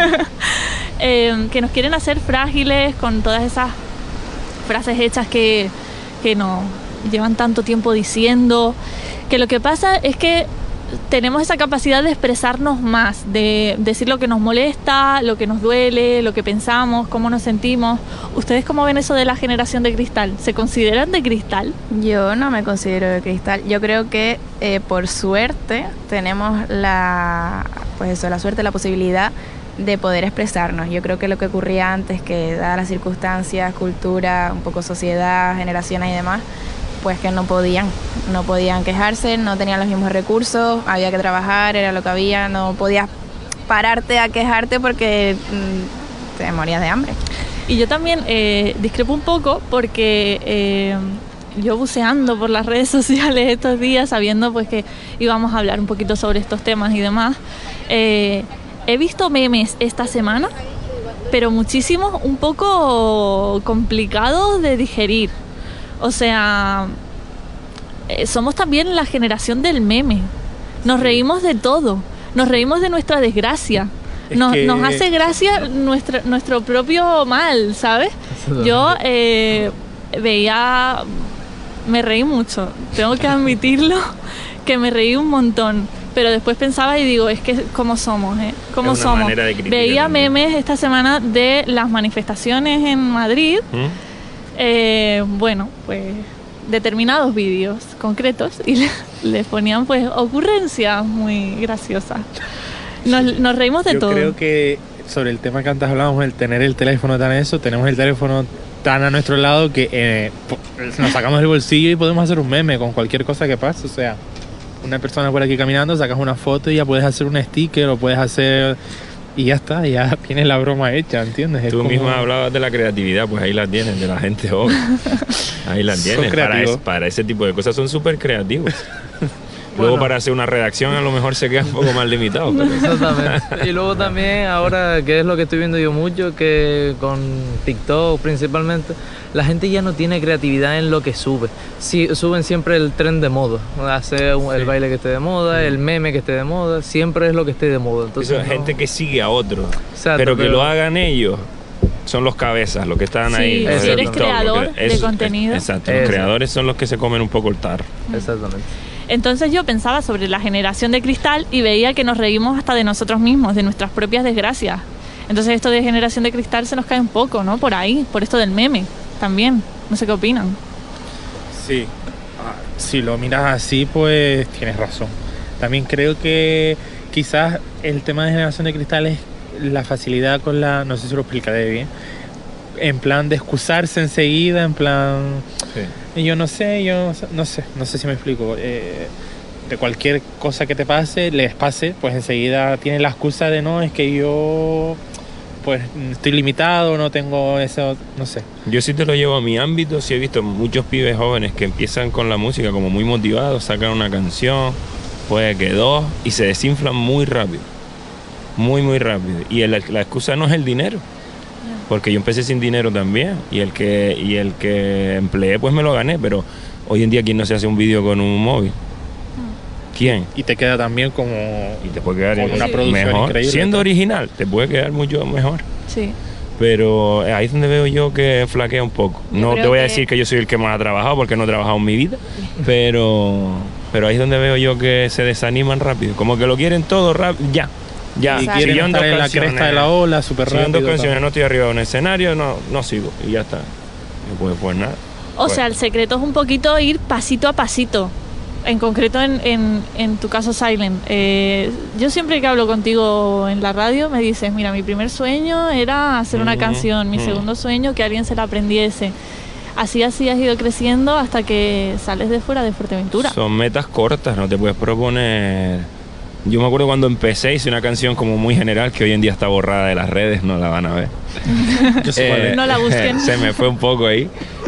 eh, que nos quieren hacer frágiles con todas esas frases hechas que, que nos llevan tanto tiempo diciendo. Que lo que pasa es que tenemos esa capacidad de expresarnos más, de decir lo que nos molesta, lo que nos duele, lo que pensamos, cómo nos sentimos. ¿Ustedes cómo ven eso de la generación de cristal? ¿Se consideran de cristal? Yo no me considero de cristal. Yo creo que eh, por suerte tenemos la, pues eso, la suerte, la posibilidad de poder expresarnos. Yo creo que lo que ocurría antes, que dadas las circunstancias, cultura, un poco sociedad, generaciones y demás, pues que no podían, no podían quejarse, no tenían los mismos recursos, había que trabajar, era lo que había, no podías pararte a quejarte porque mmm, te morías de hambre. Y yo también eh, discrepo un poco porque eh, yo buceando por las redes sociales estos días, sabiendo pues que íbamos a hablar un poquito sobre estos temas y demás, eh, he visto memes esta semana, pero muchísimos un poco complicados de digerir. O sea, eh, somos también la generación del meme. Nos reímos de todo. Nos reímos de nuestra desgracia. Nos, que... nos hace gracia nuestro, nuestro propio mal, ¿sabes? Yo eh, veía... Me reí mucho. Tengo que admitirlo, que me reí un montón. Pero después pensaba y digo, es que cómo somos, ¿eh? ¿Cómo somos? Veía memes esta semana de las manifestaciones en Madrid. ¿Mm? Eh, bueno, pues determinados vídeos concretos y les le ponían pues ocurrencias muy graciosas. Nos, nos reímos de Yo todo. Yo creo que sobre el tema que antes hablábamos, el tener el teléfono tan eso, tenemos el teléfono tan a nuestro lado que eh, nos sacamos del bolsillo y podemos hacer un meme con cualquier cosa que pase. O sea, una persona por aquí caminando, sacas una foto y ya puedes hacer un sticker o puedes hacer... Y ya está, ya tienes la broma hecha, ¿entiendes? Es Tú como... misma hablabas de la creatividad, pues ahí la tienes, de la gente joven. Ahí la tienes. Para, es, para ese tipo de cosas son súper creativos. Luego bueno, para hacer una redacción a lo mejor se queda un poco más limitado. Pero... Exactamente. Y luego también ahora, que es lo que estoy viendo yo mucho, que con TikTok principalmente, la gente ya no tiene creatividad en lo que sube. Sí, suben siempre el tren de moda. Hacer el sí. baile que esté de moda, el meme que esté de moda, siempre es lo que esté de moda. Entonces, Eso es no... gente que sigue a otro. Exacto, pero que pero... lo hagan ellos. Son los cabezas, los que están sí, ahí. Si eres creador de es, contenido. Es, exacto, los creadores son los que se comen un poco el tarro. Exactamente. Entonces yo pensaba sobre la generación de cristal y veía que nos reímos hasta de nosotros mismos, de nuestras propias desgracias. Entonces esto de generación de cristal se nos cae un poco, ¿no? Por ahí, por esto del meme también. No sé qué opinan. Sí, si lo miras así, pues tienes razón. También creo que quizás el tema de generación de cristal es la facilidad con la... No sé si lo explicaré bien. En plan de excusarse enseguida, en plan... Sí. Yo no sé, yo no sé, no sé si me explico. Eh, de cualquier cosa que te pase, les pase, pues enseguida tienen la excusa de no, es que yo... pues estoy limitado, no tengo eso, no sé. Yo sí te lo llevo a mi ámbito, sí he visto muchos pibes jóvenes que empiezan con la música como muy motivados, sacan una canción, puede que dos, y se desinflan muy rápido, muy muy rápido. Y el, la excusa no es el dinero, porque yo empecé sin dinero también, y el que y el que empleé pues me lo gané, pero hoy en día ¿quién no se hace un vídeo con un móvil? ¿Quién? Y te queda también como... Y te puede quedar con una producción mejor. increíble. Siendo original, te puede quedar mucho mejor. Sí. Pero ahí es donde veo yo que flaquea un poco. Yo no te voy a que... decir que yo soy el que más ha trabajado, porque no he trabajado en mi vida, pero, pero ahí es donde veo yo que se desaniman rápido. Como que lo quieren todo rápido, ya. Ya, y quieren si estar en la cresta de la ola, súper rápido. Si en dos canciones tal. No estoy arriba de un escenario, no, no sigo. Y ya está. No puedo pues nada. O pues. sea, el secreto es un poquito ir pasito a pasito. En concreto, en, en, en tu caso, Silent, eh, yo siempre que hablo contigo en la radio me dices, mira, mi primer sueño era hacer una mm, canción, mi mm. segundo sueño que alguien se la aprendiese. Así, así has ido creciendo hasta que sales de fuera de Fuerteventura. Son metas cortas, no te puedes proponer... Yo me acuerdo cuando empecé, hice una canción como muy general que hoy en día está borrada de las redes, no la van a ver. Yo sé eh, no la busquen. Se me fue un poco ahí.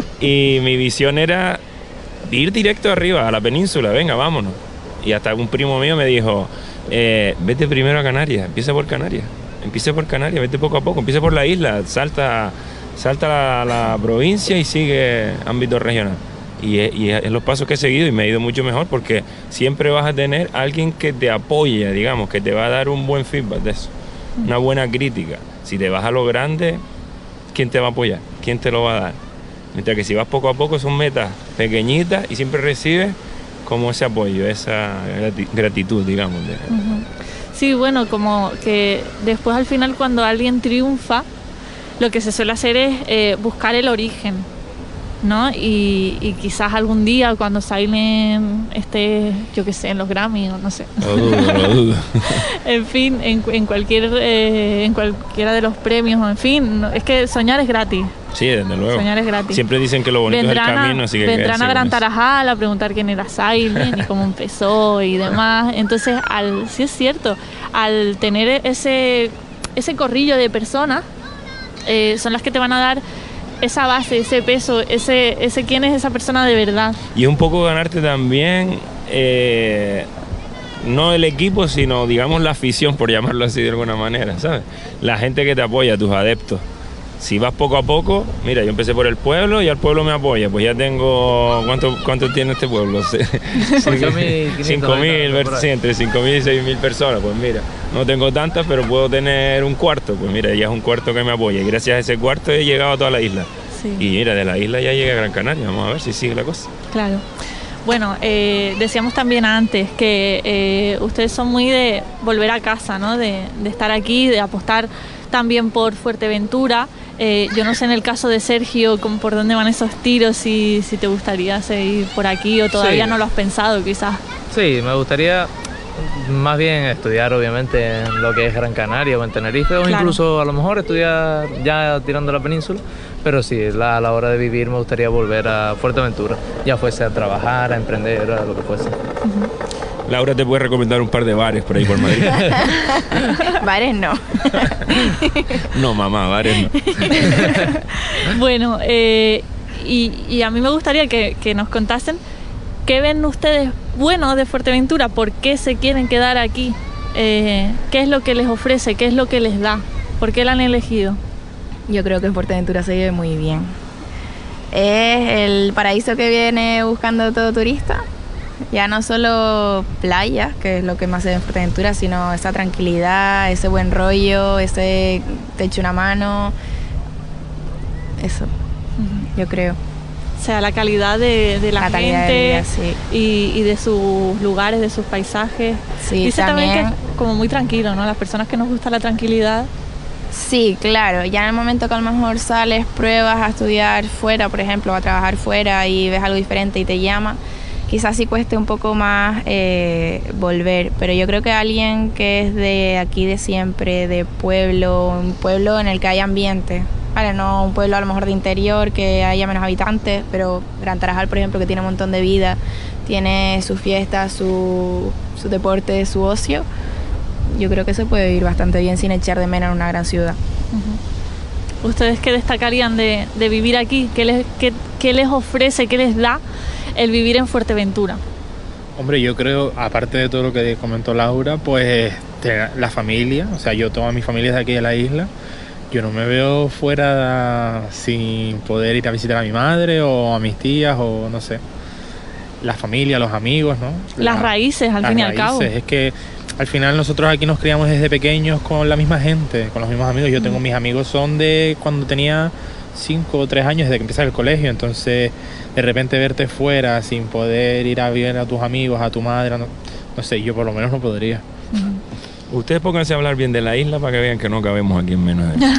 Y mi visión era... ir directo arriba, a la península, venga, vámonos. Y hasta un primo mío me dijo, eh, vete primero a Canarias, empieza por Canarias, empieza por Canarias, vete poco a poco, empieza por la isla, salta, salta la, la provincia y sigue ámbito regional. Y, y es los pasos que he seguido y me ha ido mucho mejor porque siempre vas a tener alguien que te apoye, digamos, que te va a dar un buen feedback de eso, una buena crítica. Si te vas a lo grande, ¿quién te va a apoyar? ¿Quién te lo va a dar? Mientras que si vas poco a poco son metas pequeñitas y siempre recibes como ese apoyo, esa gratitud, digamos. Uh-huh. Sí, bueno, como que después al final cuando alguien triunfa, lo que se suele hacer es eh, buscar el origen, ¿no? Y, y quizás algún día cuando Silent esté, yo qué sé, en los Grammy o no sé. Lo dudo, lo dudo. En fin, en, en, cualquier, eh, en cualquiera de los premios, en fin, no, es que soñar es gratis. Sí, desde luego. Soñar es gratis. Siempre dicen que lo bonito vendrán es el camino, así que vendrán a Gran Tarajal a preguntar quién era Silent y cómo empezó y demás. Entonces, al, sí es cierto, al tener ese, ese corrillo de personas, eh, son las que te van a dar esa base, ese peso, ese, ese quién es esa persona de verdad. Y un poco ganarte también, eh, no el equipo, sino digamos la afición, por llamarlo así de alguna manera, ¿sabes? La gente que te apoya, tus adeptos. Si vas poco a poco, mira, yo empecé por el pueblo y el pueblo me apoya, pues ya tengo, ¿cuánto, cuánto tiene este pueblo? cinco mil, sí, entre cinco mil y seis mil personas, pues mira, no tengo tantas, pero puedo tener un cuarto, pues mira, ya es un cuarto que me apoya y gracias a ese cuarto he llegado a toda la isla. Sí. Y mira, de la isla ya llegué a Gran Canaria, vamos a ver si sigue la cosa. Claro. Bueno, eh, decíamos también antes que eh, ustedes son muy de volver a casa, ¿no? De, de estar aquí, de apostar también por Fuerteventura. Eh, yo no sé en el caso de Sergio cómo, por dónde van esos tiros, si, si te gustaría seguir por aquí o todavía sí. No lo has pensado quizás. Sí, me gustaría más bien estudiar obviamente en lo que es Gran Canaria o en Tenerife, o claro. Incluso a lo mejor estudiar ya tirando la península, pero sí, la, a la hora de vivir me gustaría volver a Fuerteventura, ya fuese a trabajar, a emprender, a lo que fuese. Uh-huh. Laura te puede recomendar un par de bares por ahí por Madrid. Bares no. No, mamá, bares no. Bueno, eh, y, y a mí me gustaría que, que nos contasen qué ven ustedes bueno de Fuerteventura, por qué se quieren quedar aquí, eh, qué es lo que les ofrece, qué es lo que les da, por qué la han elegido. Yo creo que en Fuerteventura se vive muy bien. Es el paraíso que viene buscando todo turista. Ya no solo playa, que es lo que más se ve en Fuerteventura, sino esa tranquilidad, ese buen rollo, ese te echo una mano. Eso, uh-huh. Yo creo. O sea, la calidad de, de la, la gente de vida, sí. y, y de sus lugares, de sus paisajes. Sí, dice también, también que es como muy tranquilo, ¿no? Las personas que nos gusta la tranquilidad. Sí, claro. Ya en el momento que a lo mejor sales, pruebas a estudiar fuera, por ejemplo, a trabajar fuera y ves algo diferente y te llama, quizás sí cueste un poco más eh, volver, pero yo creo que alguien que es de aquí de siempre, de pueblo, un pueblo en el que hay ambiente, vale, no un pueblo a lo mejor de interior, que haya menos habitantes, pero Gran Tarajal, por ejemplo, que tiene un montón de vida, tiene sus fiestas, su, su deporte, su ocio, yo creo que se puede vivir bastante bien sin echar de menos en una gran ciudad. Uh-huh. ¿Ustedes qué destacarían de, de vivir aquí? ¿Qué les, qué, qué les ofrece, qué les da el vivir en Fuerteventura? Hombre, yo creo, aparte de todo lo que comentó Laura, pues la familia, o sea, yo toda mi familia es de aquí de la isla, yo no me veo fuera sin poder ir a visitar a mi madre o a mis tías o no sé, la familia, los amigos, ¿no? Las la, raíces, al fin y al cabo. Es que al final nosotros aquí nos criamos desde pequeños con la misma gente, con los mismos amigos. Yo tengo, mis amigos son de cuando tenía cinco o tres años, desde que empecé el colegio, entonces de repente verte fuera sin poder ir a ver a tus amigos, a tu madre, no, no sé, yo por lo menos no podría. Uh-huh. Ustedes pónganse a hablar bien de la isla para que vean que no cabemos aquí en menos de eso.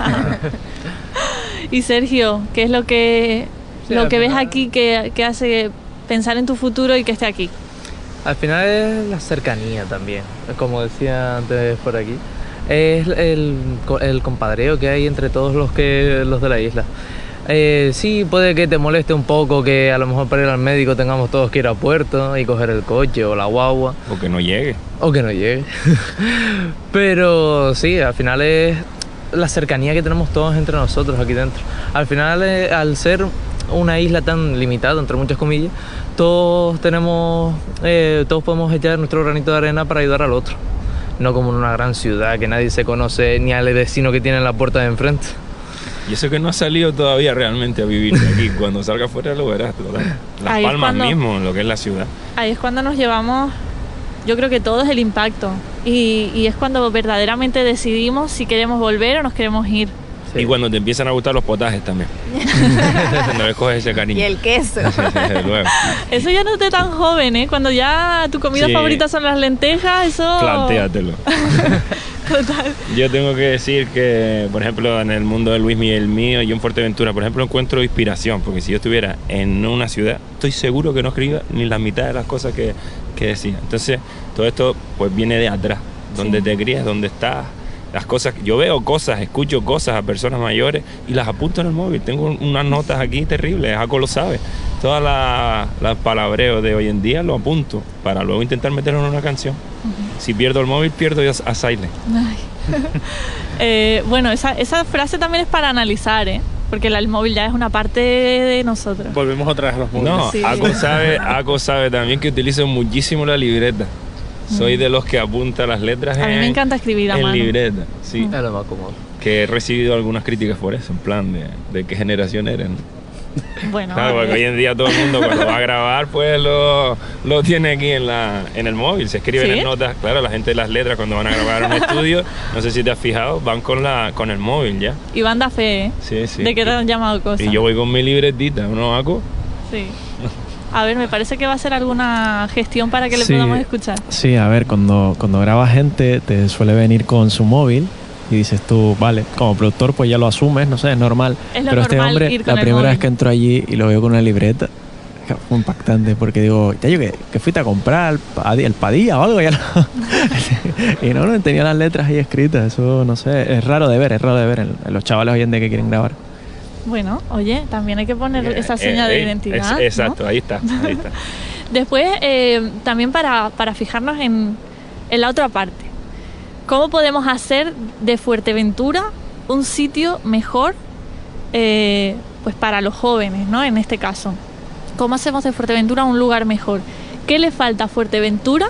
Y Sergio, ¿qué es lo que sí, lo que ves aquí que, que hace pensar en tu futuro y que esté aquí? Al final es la cercanía también, como decía antes por aquí. Es el, el compadreo que hay entre todos los que los de la isla. Eh, sí, puede que te moleste un poco que a lo mejor para ir al médico tengamos todos que ir a puerto y coger el coche o la guagua. O que no llegue. O que no llegue. Pero sí, al final es la cercanía que tenemos todos entre nosotros aquí dentro. Al final, eh, al ser una isla tan limitada, entre muchas comillas, todos tenemos, eh, todos podemos echar nuestro granito de arena para ayudar al otro. No como en una gran ciudad que nadie se conoce ni al vecino que tiene en la puerta de enfrente. Y eso que no has salido todavía realmente a vivir de aquí. Cuando salga afuera lo verás. Las ahí Palmas cuando, mismo, lo que es la ciudad. Ahí es cuando nos llevamos, yo creo que todo es el impacto. Y, y es cuando verdaderamente decidimos si queremos volver o nos queremos ir. Sí. Y cuando te empiezan a gustar los potajes también. Cuando le coges ese cariño. Y el queso. Sí, sí, luego. Eso ya no esté tan joven, ¿eh? Cuando ya tu comida sí. favorita son las lentejas, eso... Plantéatelo. Total. Yo tengo que decir que, por ejemplo, en el mundo de Luismi y el mío, yo en Fuerteventura, por ejemplo, encuentro inspiración, porque si yo estuviera en una ciudad, estoy seguro que no escriba ni la mitad de las cosas que, que decía. Entonces, todo esto pues viene de atrás, donde sí. te crías, donde estás. Las cosas, yo veo cosas, escucho cosas a personas mayores y las apunto en el móvil. Tengo unas notas aquí terribles, Jaco lo sabe. Todas las la palabreos de hoy en día lo apunto para luego intentar meterlo en una canción. Uh-huh. Si pierdo el móvil, pierdo a Silent. Ay. eh, bueno, esa, esa frase también es para analizar, ¿eh? Porque la- el móvil ya es una parte de nosotros. Volvemos otra vez a los móviles. No, Sí. Aco sabe, Aco sabe también que utilizo muchísimo la libreta. Soy de los que apunta las letras A mí en, me encanta escribir a en mano. libreta. Sí, Es lo más cómodo. que he recibido algunas críticas por eso, en plan de, de qué generación eres. ¿no? Bueno, Claro, porque hoy en día todo el mundo cuando va a grabar, pues lo, lo tiene aquí en, la, en el móvil. Se escriben ¿Sí? en notas. Claro, la gente de las letras cuando van a grabar en un estudio, no sé si te has fijado, van con, la, con el móvil ya. Iván da fe, ¿eh? Sí, sí. De que te han llamado cosas. Y yo voy con mi libretita, ¿no, Aco? Sí. A ver, me parece que va a ser alguna gestión para que le Sí. podamos escuchar. Sí, a ver, cuando, cuando graba gente te suele venir con su móvil y dices tú, vale, como productor pues ya lo asumes, no sé, es normal. Es lo Pero este normal hombre, ir con la el primera móvil. vez que entro allí y lo veo con una libreta, fue impactante porque digo, ya yo que, que fuiste a comprar el, Padi- el Padilla o algo, ya no. Y no, no, tenía las letras ahí escritas, eso no sé, es raro de ver, es raro de ver en, en los chavales hoy en día que quieren grabar. Bueno, oye, también hay que poner esa Eh, seña eh, de eh, identidad. es- ¿no? exacto, ahí está, ahí está. Después, eh, también para, para fijarnos en, en la otra parte. ¿Cómo podemos hacer de Fuerteventura un sitio mejor eh, pues para los jóvenes, ¿no? En este caso. ¿Cómo hacemos de Fuerteventura un lugar mejor? ¿Qué le falta a Fuerteventura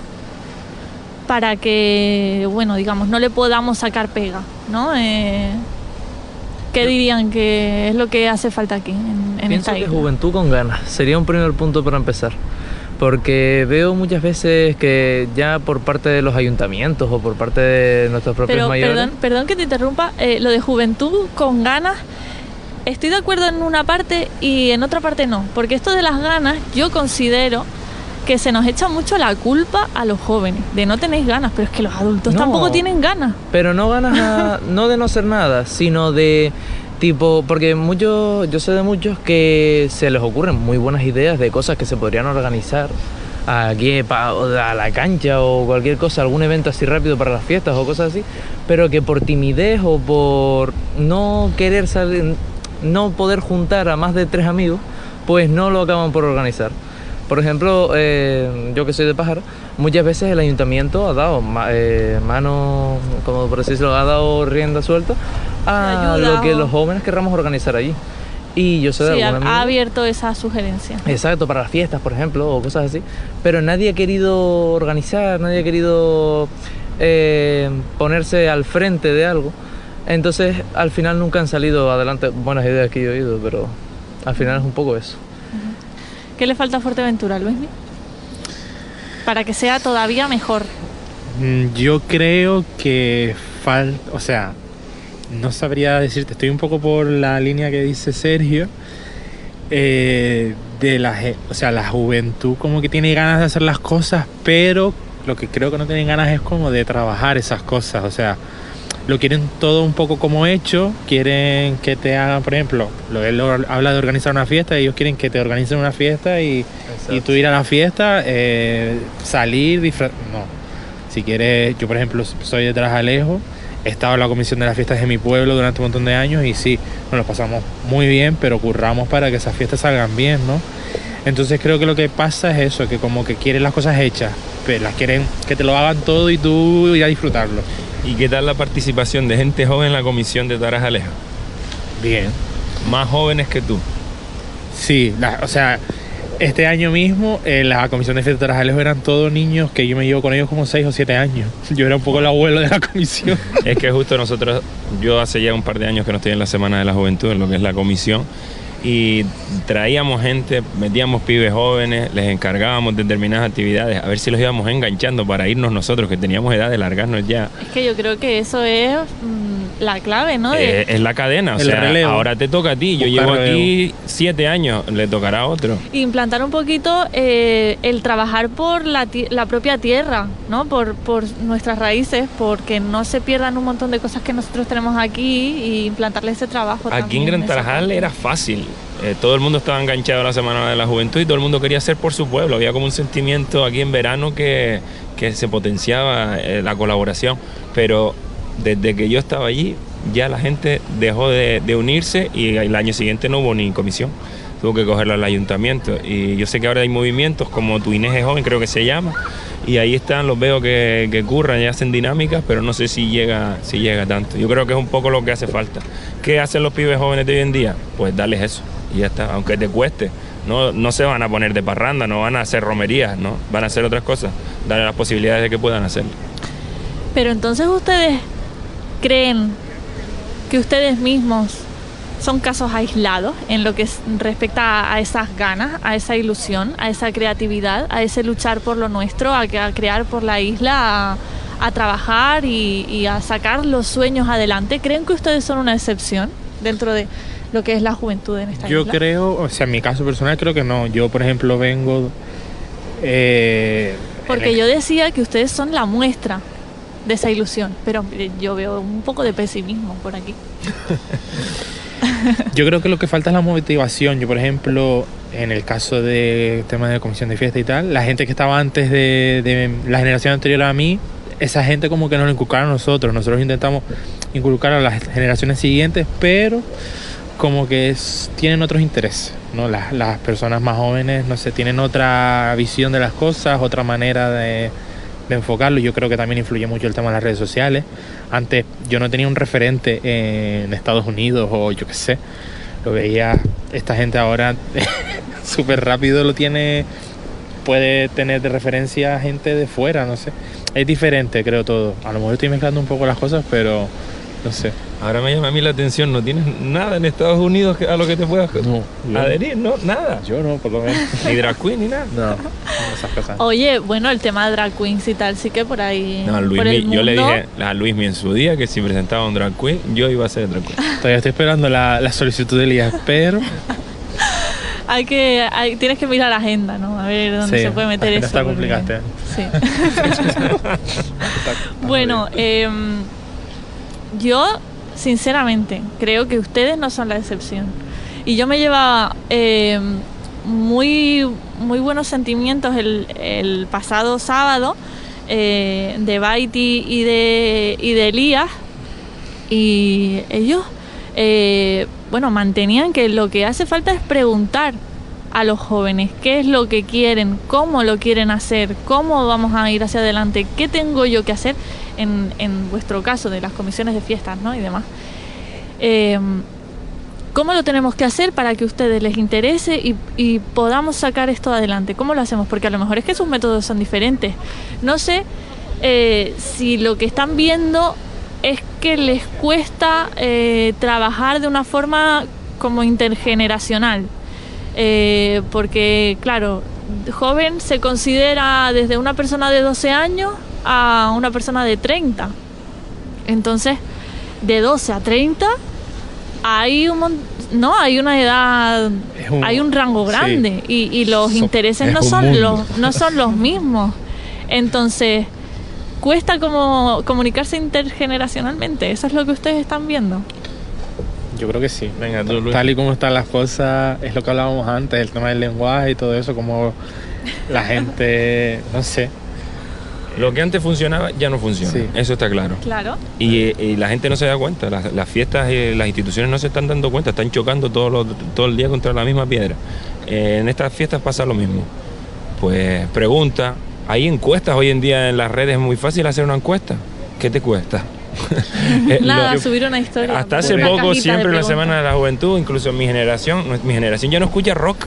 para que, bueno, digamos, no le podamos sacar pega, ¿no? Eh, ¿Qué dirían que es lo que hace falta aquí en, en Pienso esta que isla? juventud con ganas sería un primer punto para empezar. Porque veo muchas veces que ya por parte de los ayuntamientos o por parte de nuestros propios Pero mayores... perdón, perdón que te interrumpa, eh, lo de juventud con ganas, estoy de acuerdo en una parte y en otra parte no, porque esto de las ganas yo considero que se nos echa mucho la culpa a los jóvenes, de no tenéis ganas, pero es que los adultos No. tampoco tienen ganas. Pero no ganas a- no de no hacer nada, sino de tipo, porque muchos, yo sé de muchos que se les ocurren muy buenas ideas de cosas que se podrían organizar aquí pa- o a la cancha o cualquier cosa, algún evento así rápido para las fiestas o cosas así, pero que por timidez o por no querer salir, no poder juntar a más de tres amigos, pues no lo acaban por organizar. Por ejemplo, eh, yo que soy de Pájaro, muchas veces el ayuntamiento ha dado ma- eh, mano, como por decirlo, ha dado rienda suelta a Ayuda, lo que o- los jóvenes querramos organizar allí. Y yo sé de Sí, ha, algún ha amigo- abierto esa sugerencia. Exacto, para las fiestas, por ejemplo, o cosas así. Pero nadie ha querido organizar, nadie ha querido eh, ponerse al frente de algo. Entonces, al final nunca han salido adelante buenas ideas que yo he oído, pero al final es un poco eso. ¿Qué le falta a Fuerteventura, Luismi? Para que sea todavía mejor. Mm, Yo creo que falta, o sea, no sabría decirte, estoy un poco por la línea que dice Sergio, eh, de la, ge- o sea, la juventud como que tiene ganas de hacer las cosas, pero lo que creo que no tienen ganas es como de trabajar esas cosas, o sea, lo quieren todo un poco como hecho, quieren que te hagan, por ejemplo, lo, él lo- habla de organizar una fiesta, ellos quieren que te organicen una fiesta y, y tú ir a la fiesta, eh, salir, disfrutar, no. Si quieres, yo por ejemplo soy de Trajalejo, he estado en la comisión de las fiestas de mi pueblo durante un montón de años y sí, nos lo pasamos muy bien, pero curramos para que esas fiestas salgan bien, ¿no? Entonces creo que lo que pasa es eso, que como que quieren las cosas hechas, pero las quieren que te lo hagan todo y tú ir a disfrutarlo. ¿Y qué tal la participación de gente joven en la comisión de Tarajalejo? Bien. Más jóvenes que tú. Sí, la- o sea, este año mismo en la comisión de fiestas de Tarajalejo eran todos niños que yo me llevo con ellos como seis o siete años. Yo era un poco el abuelo de la comisión. Es que justo nosotros, yo hace ya un par de años que no estoy en la Semana de la Juventud, en lo que es la comisión, y traíamos gente, metíamos pibes jóvenes, les encargábamos determinadas actividades, a ver si los íbamos enganchando para irnos nosotros, que teníamos edad de largarnos ya. Es que yo creo que eso es mm, la clave, ¿no? De- Eh, es la cadena, o El sea, relevo. ahora te toca a ti, yo Buscar llevo relevo. aquí siete años, le tocará a otro. implantar un poquito eh, el trabajar por la, ti- la propia tierra, ¿no? Por, por nuestras raíces, porque no se pierdan un montón de cosas que nosotros tenemos aquí y implantarle ese trabajo. Aquí en también, Gran esa Tarajal parte. era fácil. Eh, todo el mundo estaba enganchado a la Semana de la Juventud y todo el mundo quería hacer por su pueblo. Había como un sentimiento aquí en verano que, que se potenciaba eh, la colaboración. Pero desde que yo estaba allí, ya la gente dejó de, de unirse y el año siguiente no hubo ni comisión. Tuvo que cogerlo al ayuntamiento. Y yo sé que ahora hay movimientos como Tu Inés es Joven, creo que se llama, y ahí están, los veo que, que curran y hacen dinámicas, pero no sé si llega, si llega tanto. Yo creo que es un poco lo que hace falta. ¿Qué hacen los pibes jóvenes de hoy en día? Pues darles eso y ya está, aunque te cueste. No, no se van a poner de parranda, no van a hacer romerías, ¿no? Van a hacer otras cosas, darle las posibilidades de que puedan hacerlo. Pero entonces ustedes creen que ustedes mismos son casos aislados en lo que respecta a esas ganas, a esa ilusión, a esa creatividad, a ese luchar por lo nuestro, a, a crear por la isla, a, a trabajar y, y a sacar los sueños adelante. ¿Creen que ustedes son una excepción dentro de lo que es la juventud en esta Yo isla? creo, o sea, en mi caso personal creo que no. Yo, por ejemplo, vengo... Eh, Porque yo decía que ustedes son la muestra de esa ilusión, pero yo veo un poco de pesimismo por aquí. Yo creo que lo que falta es la motivación. Yo, por ejemplo, en el caso de temas de comisión de fiesta y tal, la gente que estaba antes de, de la generación anterior a mí, esa gente como que nos lo inculcaron a nosotros. Nosotros intentamos inculcar a las generaciones siguientes, pero como que es, tienen otros intereses, ¿no? Las, las personas más jóvenes, no sé, tienen otra visión de las cosas, otra manera de, de enfocarlo. Yo creo que también influye mucho el tema de las redes sociales. Antes yo no tenía un referente en Estados Unidos o yo qué sé, lo veía, esta gente ahora súper rápido lo tiene, puede tener de referencia a gente de fuera, no sé. Es diferente, creo, todo. A lo mejor estoy mezclando un poco las cosas, pero no sé. Ahora me llama a mí la atención, ¿no tienes nada en Estados Unidos a lo que te puedas No, yo adherir? No, nada. Yo no, por lo menos. Ni drag queen ni nada. No, esas cosas. Oye, bueno, el tema de drag queens y tal, sí que por ahí... No, por Luismi, el yo le mundo- dije a Luismi en su día que si presentaba un drag queen, yo iba a ser drag queen. Todavía estoy esperando la, la solicitud de Elías, pero... Hay que, hay, tienes que mirar la agenda, ¿no? A ver dónde Sí, se puede meter la eso. agenda está porque- complicada. Sí. Bueno, eh, yo sinceramente creo que ustedes no son la excepción. Y yo me llevaba eh, muy, muy buenos sentimientos el, el pasado sábado eh, de Baiti y de, y de Elías. Y ellos, eh, bueno, mantenían que lo que hace falta es preguntar a los jóvenes qué es lo que quieren, cómo lo quieren hacer, cómo vamos a ir hacia adelante, qué tengo yo que hacer en, en vuestro caso de las comisiones de fiestas, ¿no? Y demás. Eh, ¿Cómo lo tenemos que hacer para que a ustedes les interese y, y podamos sacar esto adelante? ¿Cómo lo hacemos? Porque a lo mejor es que sus métodos son diferentes. No sé eh, si lo que están viendo es que les cuesta eh, trabajar de una forma como intergeneracional. Eh, porque, claro, joven se considera desde una persona de doce años a una persona de treinta. Entonces, de doce a treinta hay un mon- no hay una edad, Es un- hay un rango sí. grande y, y los So- intereses es no un son mundo. los no son los mismos. Entonces, cuesta como comunicarse intergeneracionalmente. Eso es lo que ustedes están viendo. Yo creo que sí. Venga, tú, Luis. Tal y como están las cosas, es lo que hablábamos antes, el tema del lenguaje y todo eso, como la gente, no sé. Lo que antes funcionaba ya no funciona, Sí. eso está claro. Claro. Y, y la gente no se da cuenta, las, las fiestas y las instituciones no se están dando cuenta, están chocando todo, lo- todo el día contra la misma piedra. Eh, en estas fiestas pasa lo mismo. Pues pregunta, hay encuestas hoy en día en las redes, es muy fácil hacer una encuesta. ¿Qué te cuesta? Eh, Nada, lo- subir una historia. Hasta hace una poco, cajita de siempre en la preguntas. Semana de la Juventud, incluso en mi generación, no- mi generación ya no escucha rock.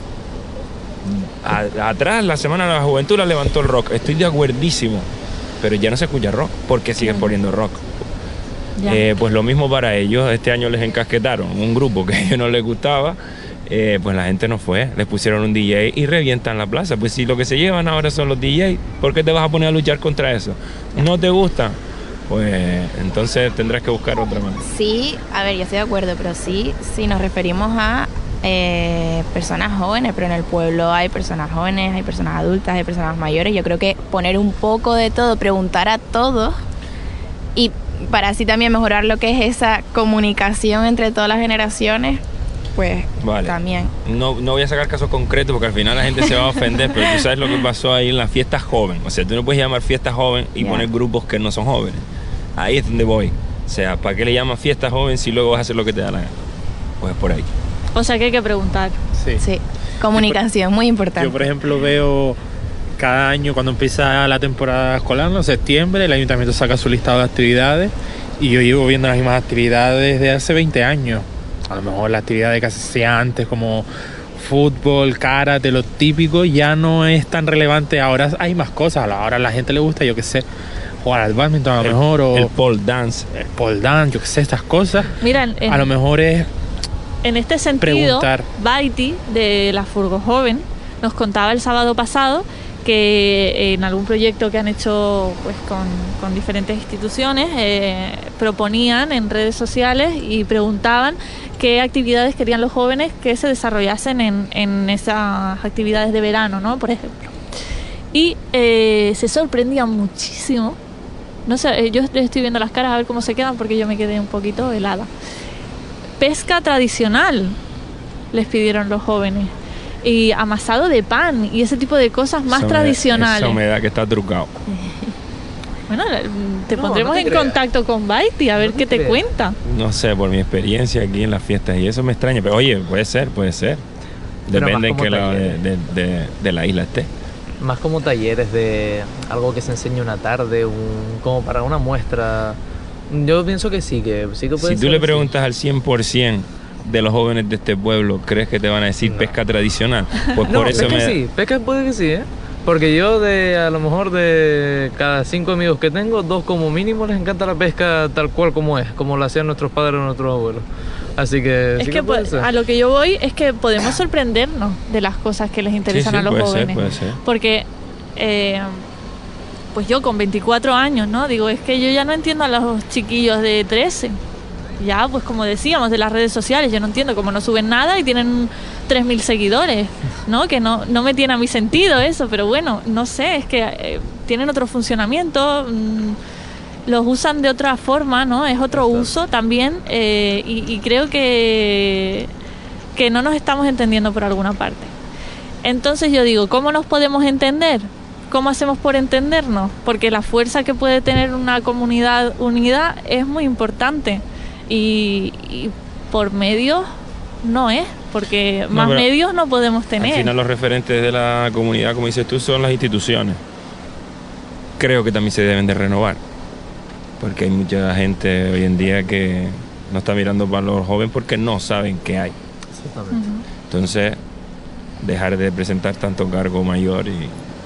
A- atrás, la Semana de la Juventud la levantó el rock. Estoy de acuerdísimo. Pero ya no se escucha rock. ¿Por qué siguen Mm. poniendo rock? Ya. Eh, pues lo mismo para ellos. Este año les encasquetaron un grupo que a ellos no les gustaba. Eh, pues la gente no fue. Les pusieron un D J y revientan la plaza. Pues si lo que se llevan ahora son los D J, ¿por qué te vas a poner a luchar contra eso? ¿No te gusta? Pues entonces tendrás que buscar otra manera. Sí, a ver, yo estoy de acuerdo, pero sí, si nos referimos a eh, personas jóvenes, pero en el pueblo hay personas jóvenes, hay personas adultas, hay personas mayores. Yo creo que poner un poco de todo, preguntar a todos y para así también mejorar lo que es esa comunicación entre todas las generaciones, pues Vale. también. No, no voy a sacar casos concretos porque al final la gente se va a ofender, pero tú sabes lo que pasó ahí en la fiesta joven. O sea, tú no puedes llamar fiesta joven y Ya. poner grupos que no son jóvenes. Ahí es donde voy. O sea, ¿para qué le llamas fiesta joven si luego vas a hacer lo que te da la gana? Pues por ahí. O sea que hay que preguntar. Sí. Sí, comunicación, muy importante. Yo, por ejemplo, veo cada año cuando empieza la temporada escolar, en septiembre, el ayuntamiento saca su listado de actividades y yo llevo viendo las mismas actividades desde hace veinte años. A lo mejor la actividad que se hacía antes como fútbol, karate, lo típico, ya no es tan relevante. Ahora hay más cosas, ahora a la gente le gusta, yo qué sé, jugar al badminton a lo el, mejor, o el pole dance. el pole dance, yo qué sé, estas cosas. Mira, en, en, a lo mejor es en este sentido, preguntar. Baiti, de la Furgo Joven, nos contaba el sábado pasado que en algún proyecto que han hecho pues con, con diferentes instituciones eh, proponían en redes sociales y preguntaban qué actividades querían los jóvenes que se desarrollasen en, en esas actividades de verano, ¿no? Por ejemplo. Y eh, se sorprendían muchísimo. No sé, eh, yo estoy viendo las caras a ver cómo se quedan porque yo me quedé un poquito helada. Pesca tradicional les pidieron los jóvenes. Y amasado de pan y ese tipo de cosas más esa tradicionales. Esa humedad que está trucado. Bueno, te No, pondremos no te en creas. contacto con Baiti a ver No te qué te creas. cuenta. No sé, por mi experiencia aquí en las fiestas y eso me extraña. Pero oye, puede ser, puede ser. Pero Depende en más qué como lado de, talleres. de, de, de la isla esté. Más como talleres de algo que se enseña una tarde, un, como para una muestra. Yo pienso que sí, que sí que puede Si ser. tú le sí. preguntas al cien por ciento de los jóvenes de este pueblo, ¿crees que te van a decir No. pesca tradicional? Pues No, por eso pesca me... sí, pesca puede que sí, ¿eh? Porque yo de, a lo mejor de cada cinco amigos que tengo, dos como mínimo les encanta la pesca tal cual como es, como la hacían nuestros padres o nuestros abuelos. Así que Es sí que que puede po- ser. a lo que yo voy es que podemos sorprendernos de las cosas que les interesan Sí, sí, a los puede ser, jóvenes. puede ser. Porque, eh, pues yo con veinticuatro años, ¿no? Digo, es que yo ya no entiendo a los chiquillos de trece. Ya, pues como decíamos, de las redes sociales, yo no entiendo cómo no suben nada y tienen tres mil seguidores, ¿no? Que no, no me tiene a mi sentido eso, pero bueno, no sé, es que eh, tienen otro funcionamiento, mmm, los usan de otra forma, ¿no? Es otro Exacto. uso también eh, y, y creo que, que no nos estamos entendiendo por alguna parte. Entonces yo digo, ¿cómo nos podemos entender? ¿Cómo hacemos por entendernos? Porque la fuerza que puede tener una comunidad unida es muy importante. Y, y por medios no es, porque No, más pero medios no podemos tener. Al final los referentes de la comunidad, como dices tú, son las instituciones. Creo que también se deben de renovar, porque hay mucha gente hoy en día que no está mirando para los jóvenes porque no saben qué hay. Exactamente. Ujú. Entonces, dejar de presentar tanto cargo mayor y,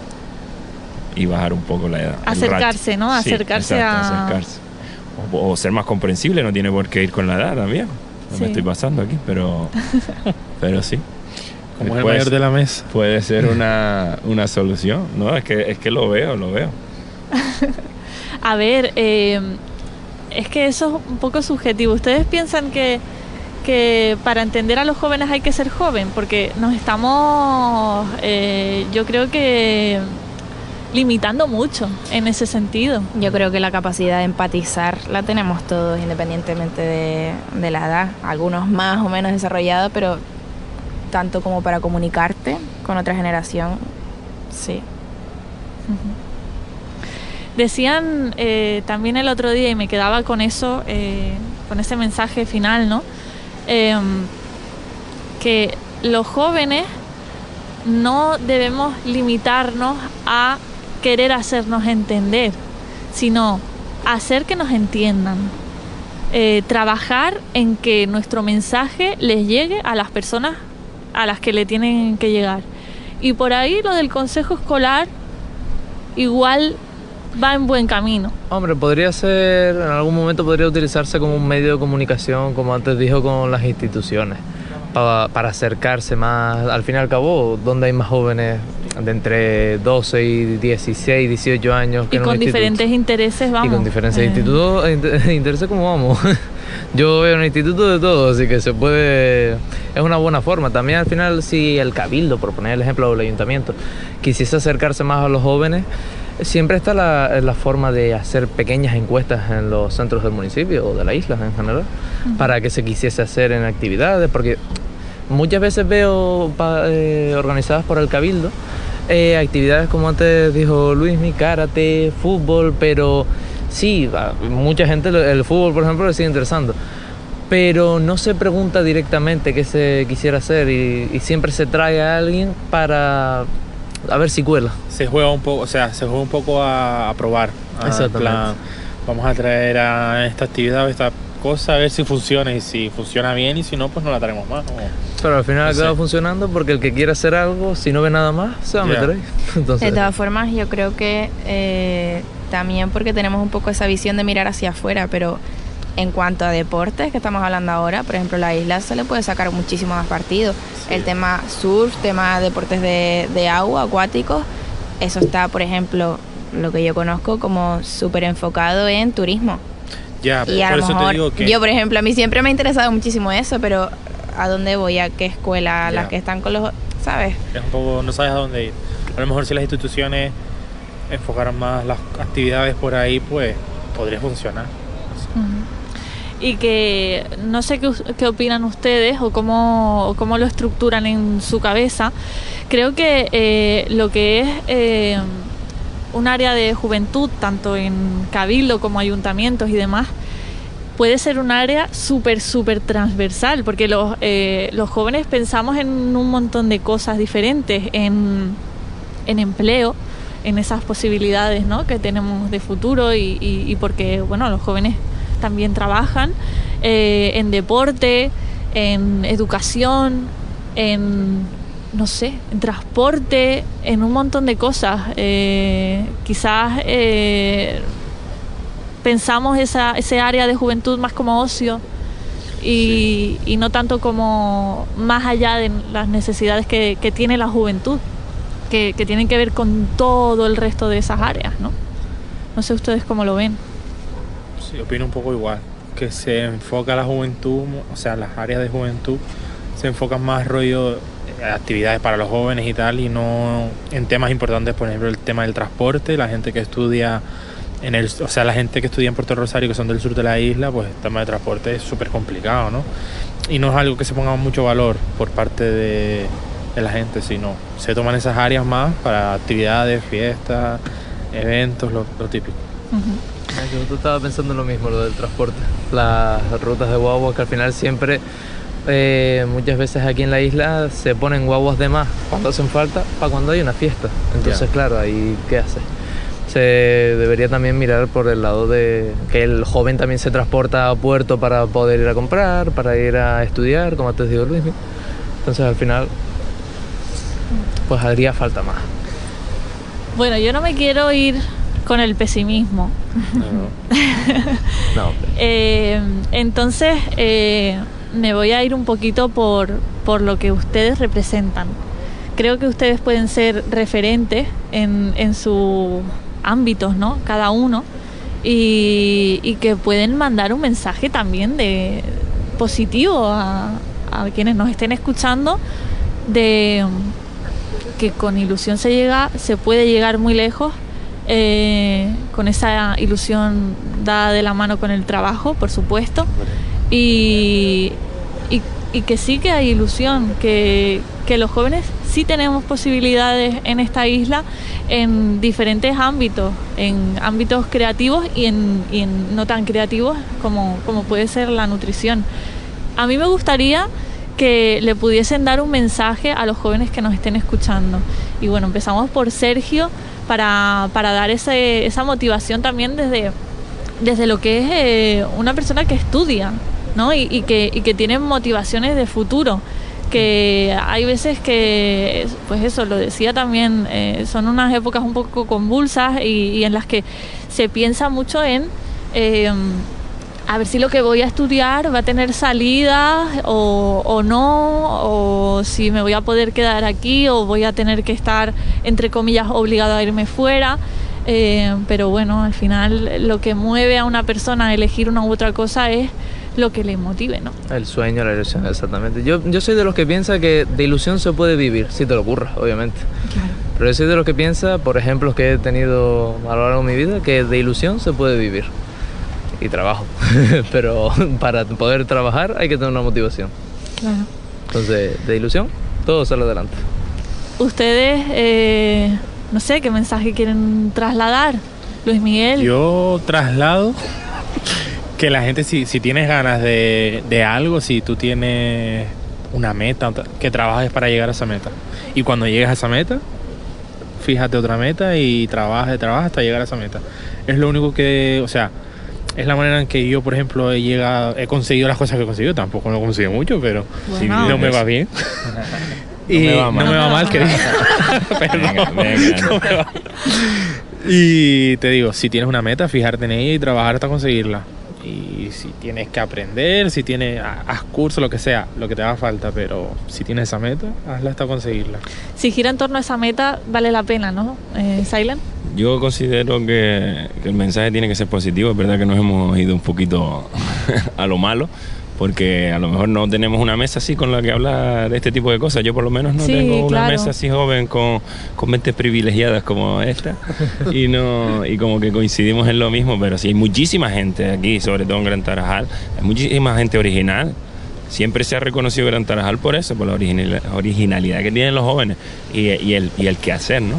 y bajar un poco la edad. el Acercarse, ratio. ¿no? Sí, Acercarse exacto, a- acercarse. O, o ser más comprensible, no tiene por qué ir con la edad también. No Sí. me estoy pasando aquí, pero, pero sí. como el Puede mayor ser- de la mesa. Puede ser una, una solución, ¿no? Es que, es que lo veo, lo veo. A ver, eh, es que eso es un poco subjetivo. ¿Ustedes piensan que, que para entender a los jóvenes hay que ser joven? Porque nos estamos, eh, yo creo que limitando mucho en ese sentido. Yo creo que la capacidad de empatizar la tenemos todos independientemente de, de la edad. Algunos más o menos desarrollados, pero tanto como para comunicarte con otra generación, sí. Decían eh, también el otro día, y me quedaba con eso, eh, con ese mensaje final, ¿no? Eh, que los jóvenes no debemos limitarnos a querer hacernos entender, sino hacer que nos entiendan. Eh, trabajar en que nuestro mensaje les llegue a las personas a las que le tienen que llegar. Y por ahí lo del consejo escolar igual va en buen camino. Hombre, podría ser, en algún momento podría utilizarse como un medio de comunicación, como antes dijo, con las instituciones, para, para acercarse más, al fin y al cabo, donde hay más jóvenes de entre doce y dieciséis, dieciocho años. Que Y en un con instituto. diferentes intereses, vamos. Y con diferentes Eh, institutos, inter- intereses como vamos. Yo veo un instituto de todo, así que se puede, es una buena forma. También al final, si el cabildo, por poner el ejemplo, o el ayuntamiento, quisiese acercarse más a los jóvenes, siempre está la, la forma de hacer pequeñas encuestas en los centros del municipio o de la isla en general, para que se quisiese hacer en actividades, porque muchas veces veo pa- eh, organizadas por el cabildo eh, actividades como antes dijo Luismi, karate, fútbol, pero sí, a mucha gente el, el fútbol, por ejemplo, le sigue interesando, pero no se pregunta directamente qué se quisiera hacer y, y siempre se trae a alguien para a ver si cuela. Se juega un poco, o sea, se juega un poco a, a probar. A, Exactamente. En plan, vamos a traer a esta actividad, a esta cosa, a ver si funciona, y si funciona bien, y si no, pues no la traemos más. O- Pero al final No acaba sé. funcionando porque el que quiere hacer algo, si no ve nada más, se va a Ya. meter ahí. Entonces, De todas formas, yo creo que eh, también porque tenemos un poco esa visión de mirar hacia afuera, pero en cuanto a deportes que estamos hablando ahora, por ejemplo, la isla se le puede sacar muchísimo más partido. El tema surf, tema deportes de, de agua, acuáticos, eso está, por ejemplo, lo que yo conozco como súper enfocado en turismo. Ya, Y a por lo eso te mejor, digo que... yo por ejemplo, a mí siempre me ha interesado muchísimo eso, pero ¿a dónde voy? ¿A qué escuela? Ya. Las que están con los, ¿sabes? Es un poco, no sabes a dónde ir. A lo mejor si las instituciones enfocaran más las actividades por ahí, pues podría funcionar. Y que no sé qué, us- qué opinan ustedes o cómo, o cómo lo estructuran en su cabeza. Creo que eh, lo que es eh, un área de juventud, tanto en cabildo como ayuntamientos y demás, puede ser un área súper, súper transversal, porque los, eh, los jóvenes pensamos en un montón de cosas diferentes, en, en empleo, en esas posibilidades, ¿no?, que tenemos de futuro, y, y, y porque, bueno, los jóvenes también trabajan, eh, en deporte, en educación, en, no sé, en transporte, en un montón de cosas. Eh, quizás eh, pensamos esa, ese área de juventud más como ocio y, y no tanto como más allá de las necesidades que, que tiene la juventud, que, que tienen que ver con todo el resto de esas áreas, ¿no? No sé ustedes cómo lo ven. Sí, opino un poco igual, que se enfoca la juventud, o sea, las áreas de juventud se enfocan más rollo eh, actividades para los jóvenes y tal, y no en temas importantes, por ejemplo, el tema del transporte, la gente que estudia en el, o sea, la gente que estudia en Puerto Rosario, que son del sur de la isla, pues el tema de transporte es súper complicado, ¿no? Y no es algo que se ponga mucho valor por parte de, de la gente, sino se toman esas áreas más para actividades, fiestas, eventos, lo, lo típico. Uh-huh. yo estaba pensando en lo mismo, lo del transporte. Las rutas de guaguas, que al final siempre, eh, muchas veces aquí en la isla, se ponen guaguas de más cuando hacen falta para cuando hay una fiesta. Entonces, Ya. claro, ahí ¿qué hace? Se debería también mirar por el lado de que el joven también se transporta a puerto para poder ir a comprar, para ir a estudiar, como te digo, Luis. Entonces, al final, pues haría falta más. Bueno, yo no me quiero ir con el pesimismo. No, hombre. Eh, entonces, eh, me voy a ir un poquito por, por lo que ustedes representan. Creo que ustedes pueden ser referentes en, en sus ámbitos, ¿no?, cada uno, y, y que pueden mandar un mensaje también de positivo a, a quienes nos estén escuchando, de que con ilusión se llega, se puede llegar muy lejos, eh, con esa ilusión dada de la mano con el trabajo, por supuesto, y, y, y que sí que hay ilusión, que, que los jóvenes sí tenemos posibilidades en esta isla en diferentes ámbitos, en ámbitos creativos y en, y en no tan creativos como, como puede ser la nutrición. A mí me gustaría que le pudiesen dar un mensaje a los jóvenes que nos estén escuchando. Y bueno, empezamos por Sergio para, para dar ese, esa motivación también desde, desde lo que es eh, una persona que estudia, ¿no? Y, y, que, y que tiene motivaciones de futuro. Que hay veces que, pues eso, lo decía también, eh, son unas épocas un poco convulsas y, y en las que se piensa mucho en eh, a ver si lo que voy a estudiar va a tener salida o, o no, o si me voy a poder quedar aquí o voy a tener que estar, entre comillas, obligado a irme fuera. Eh, pero bueno, al final lo que mueve a una persona a elegir una u otra cosa es lo que le motive, ¿no? El sueño, la ilusión, exactamente. Yo, yo soy de los que piensa que de ilusión se puede vivir, si te lo ocurra, obviamente. Claro. Pero yo soy de los que piensa, por ejemplos que he tenido a lo largo de mi vida, que de ilusión se puede vivir. Y trabajo. Pero para poder trabajar hay que tener una motivación. Claro. Entonces, de ilusión, todo sale adelante. Ustedes, eh, no sé, ¿qué mensaje quieren trasladar? Luis Miguel. Yo traslado que la gente, si, si tienes ganas de, de algo, si tú tienes una meta, que trabajes para llegar a esa meta. Y cuando llegues a esa meta, fíjate otra meta y trabaja, trabaja hasta llegar a esa meta. Es lo único que, o sea, es la manera en que yo, por ejemplo, he llegado, he conseguido las cosas que he conseguido. Tampoco lo consigo mucho, pero Bueno. no me va bien. Y No me va mal. no me va mal, que diga. Pero Venga, no, venga. no me va. Y te digo, si tienes una meta, fijarte en ella y trabajar hasta conseguirla. Y si tienes que aprender, si tienes, haz curso, lo que sea, lo que te haga falta, pero si tienes esa meta, hazla hasta conseguirla. Si gira en torno a esa meta, vale la pena, ¿no? Eh, Silent. Yo considero que, que el mensaje tiene que ser positivo. Es verdad que nos hemos ido un poquito a lo malo, porque a lo mejor no tenemos una mesa así con la que hablar de este tipo de cosas. Yo por lo menos no Sí, tengo una claro. mesa así joven con, con mentes privilegiadas como esta y no y como que coincidimos en lo mismo, pero sí hay muchísima gente aquí, sobre todo en Gran Tarajal, hay muchísima gente original. Siempre se ha reconocido Gran Tarajal por eso, por la original- originalidad que tienen los jóvenes y, y, el, y el quehacer, ¿no?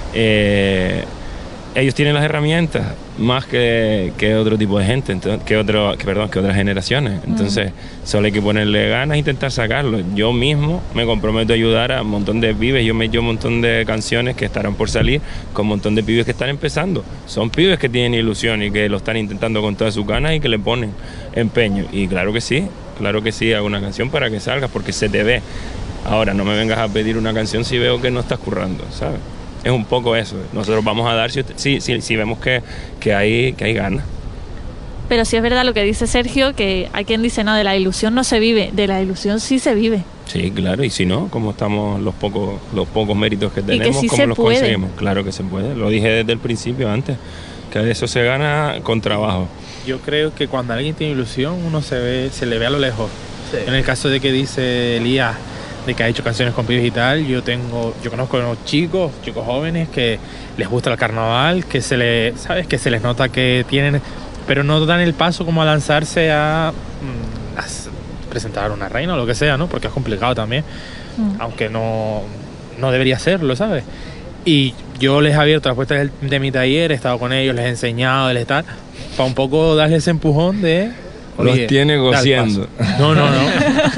Eh, ellos tienen las herramientas más que, que otro tipo de gente, entonces, que otro, que, perdón, que otras generaciones. Entonces, solo hay que ponerle ganas e intentar sacarlo. Yo mismo me comprometo a ayudar a un montón de pibes. Yo me llevo un montón de canciones que estarán por salir con un montón de pibes que están empezando. Son pibes que tienen ilusión y que lo están intentando con todas sus ganas y que le ponen empeño. Y claro que sí, claro que sí, hago una canción para que salgas porque se te ve. Ahora, no me vengas a pedir una canción si veo que no estás currando, ¿sabes? Es un poco eso. Nosotros vamos a dar si, usted, si, si, si vemos que, que, hay, que hay ganas. Pero sí es verdad lo que dice Sergio, que hay quien dice, no, de la ilusión no se vive, de la ilusión sí se vive. Sí, claro, y si no, ¿cómo estamos los pocos, los pocos méritos que tenemos? que sí ¿Cómo se los puede. conseguimos? Claro que se puede, lo dije desde el principio antes, que eso se gana con trabajo. Yo creo que cuando alguien tiene ilusión, uno se ve, se le ve a lo lejos. Sí. En el caso de que dice Elías, de que ha hecho canciones con pibes y tal, yo tengo, yo conozco a unos chicos, chicos jóvenes que les gusta el carnaval, que se les, ¿sabes? Que se les nota que tienen, pero no dan el paso como a lanzarse a, mm, a s- presentar una reina o lo que sea, ¿no? Porque es complicado también, Mm. aunque no, no debería serlo, ¿sabes? Y yo les he abierto las puertas del- de mi taller, he estado con ellos, les he enseñado, les tal, para un poco darles ese empujón de... Los oye, tiene da el cociendo. paso. No, no, no.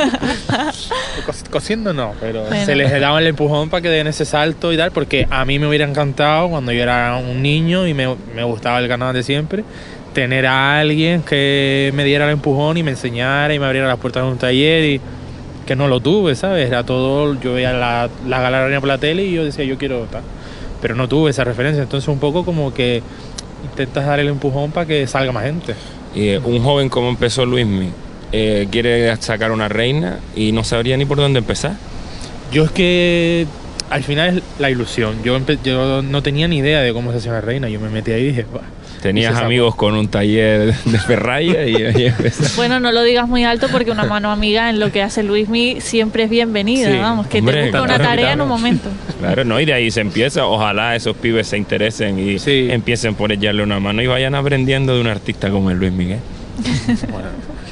Co- Cociendo no, pero Bueno. se les daba el empujón para que den ese salto y tal, porque a mí me hubiera encantado cuando yo era un niño y me, me gustaba el carnaval de siempre, tener a alguien que me diera el empujón y me enseñara y me abriera las puertas de un taller y que no lo tuve, ¿sabes? Era todo, yo veía la, la gala de la reina por la tele y yo decía, yo quiero tal, pero no tuve esa referencia, entonces un poco como que intentas dar el empujón para que salga más gente. Y eh, un joven como empezó Luismi, eh, quiere sacar una reina y no sabría ni por dónde empezar. Yo es que al final es la ilusión. Yo, empe- yo no tenía ni idea de cómo se hacía una reina. Yo me metí ahí y dije, "Buah". Tenías Y se amigos con un taller de ferralla y ahí empezó. Bueno, no lo digas muy alto porque una mano amiga en lo que hace Luismi siempre es bienvenida, Sí, vamos, que hombre, te busca claro, una tarea en un claro. momento. Claro, no, y de ahí se empieza. Ojalá esos pibes se interesen y Sí. empiecen por echarle una mano y vayan aprendiendo de un artista como el Luis Miguel. Bueno,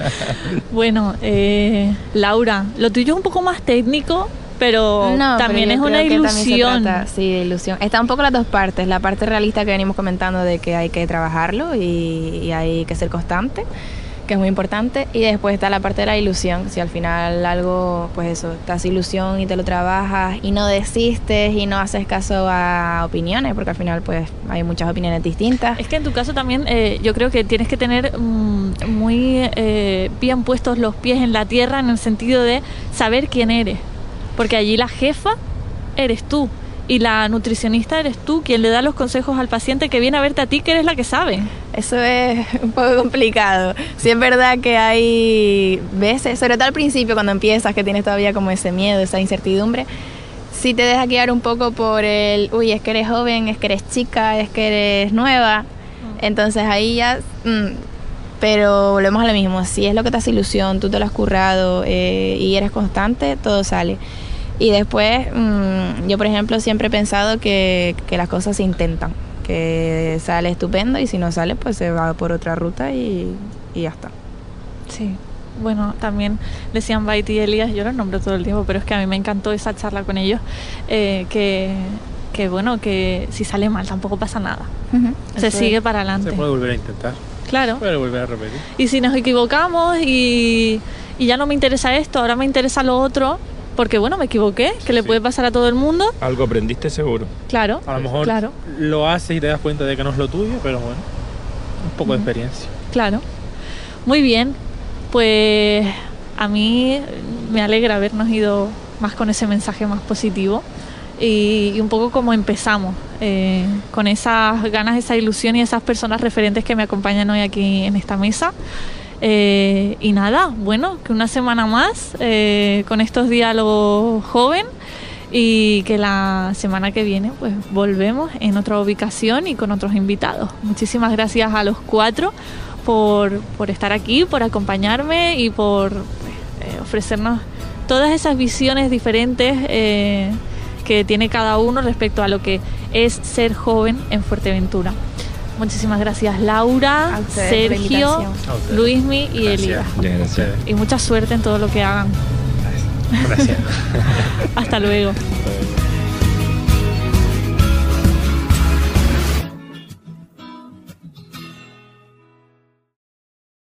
Bueno, eh, Laura, lo tuyo es un poco más técnico, pero No, también pero es yo una creo que también se ilusión. trata, sí, de ilusión. Está un poco las dos partes. La parte realista que venimos comentando de que hay que trabajarlo y, y hay que ser constante, que es muy importante. Y después está la parte de la ilusión. Si al final algo, pues eso, te hace ilusión y te lo trabajas y no desistes y no haces caso a opiniones, porque al final pues hay muchas opiniones distintas. Es que en tu caso también eh, yo creo que tienes que tener mm, muy eh, bien puestos los pies en la tierra en el sentido de saber quién eres. Porque allí la jefa eres tú y la nutricionista eres tú, quien le da los consejos al paciente que viene a verte a ti, que eres la que sabe. Eso es un poco complicado. Sí es verdad que hay veces, sobre todo al principio cuando empiezas, que tienes todavía como ese miedo, esa incertidumbre, sí te deja guiar un poco por el, uy, es que eres joven, es que eres chica, es que eres nueva. Entonces ahí ya... mm, pero volvemos a lo mismo, si es lo que te hace ilusión, tú te lo has currado eh, y eres constante, todo sale. Y después, mmm, yo por ejemplo siempre he pensado que, que las cosas se intentan, que sale estupendo y si no sale pues se va por otra ruta y, y ya está. Sí. Bueno, también decían Baiti y Elías, yo los nombro todo el tiempo, pero es que a mí me encantó esa charla con ellos, eh, que, que bueno, que si sale mal tampoco pasa nada. Uh-huh. Se Eso sigue es. para se adelante. puede volver a intentar, Claro. se puede volver a repetir. Y si nos equivocamos y, y ya no me interesa esto, ahora me interesa lo otro, porque bueno, me equivoqué, que le Sí. puede pasar a todo el mundo. Algo aprendiste seguro. Claro, A lo mejor claro, lo haces y te das cuenta de que no es lo tuyo, pero bueno, un poco de Ujú. experiencia. claro. Muy bien, pues a mí me alegra habernos ido más con ese mensaje más positivo y, y un poco como empezamos, eh, con esas ganas, esa ilusión y esas personas referentes que me acompañan hoy aquí en esta mesa. Eh, y nada, bueno, que una semana más eh, con estos diálogos joven y que la semana que viene pues volvemos en otra ubicación y con otros invitados. Muchísimas gracias a los cuatro por, por estar aquí, por acompañarme y por pues, eh, ofrecernos todas esas visiones diferentes eh, que tiene cada uno respecto a lo que es ser joven en Fuerteventura. Muchísimas gracias Laura, A ustedes por la Sergio, invitación. A ustedes. Luismi y Gracias. Elida. Ya, gracias. Ustedes. Y mucha suerte en todo lo que hagan. Gracias. Hasta luego. Hasta luego.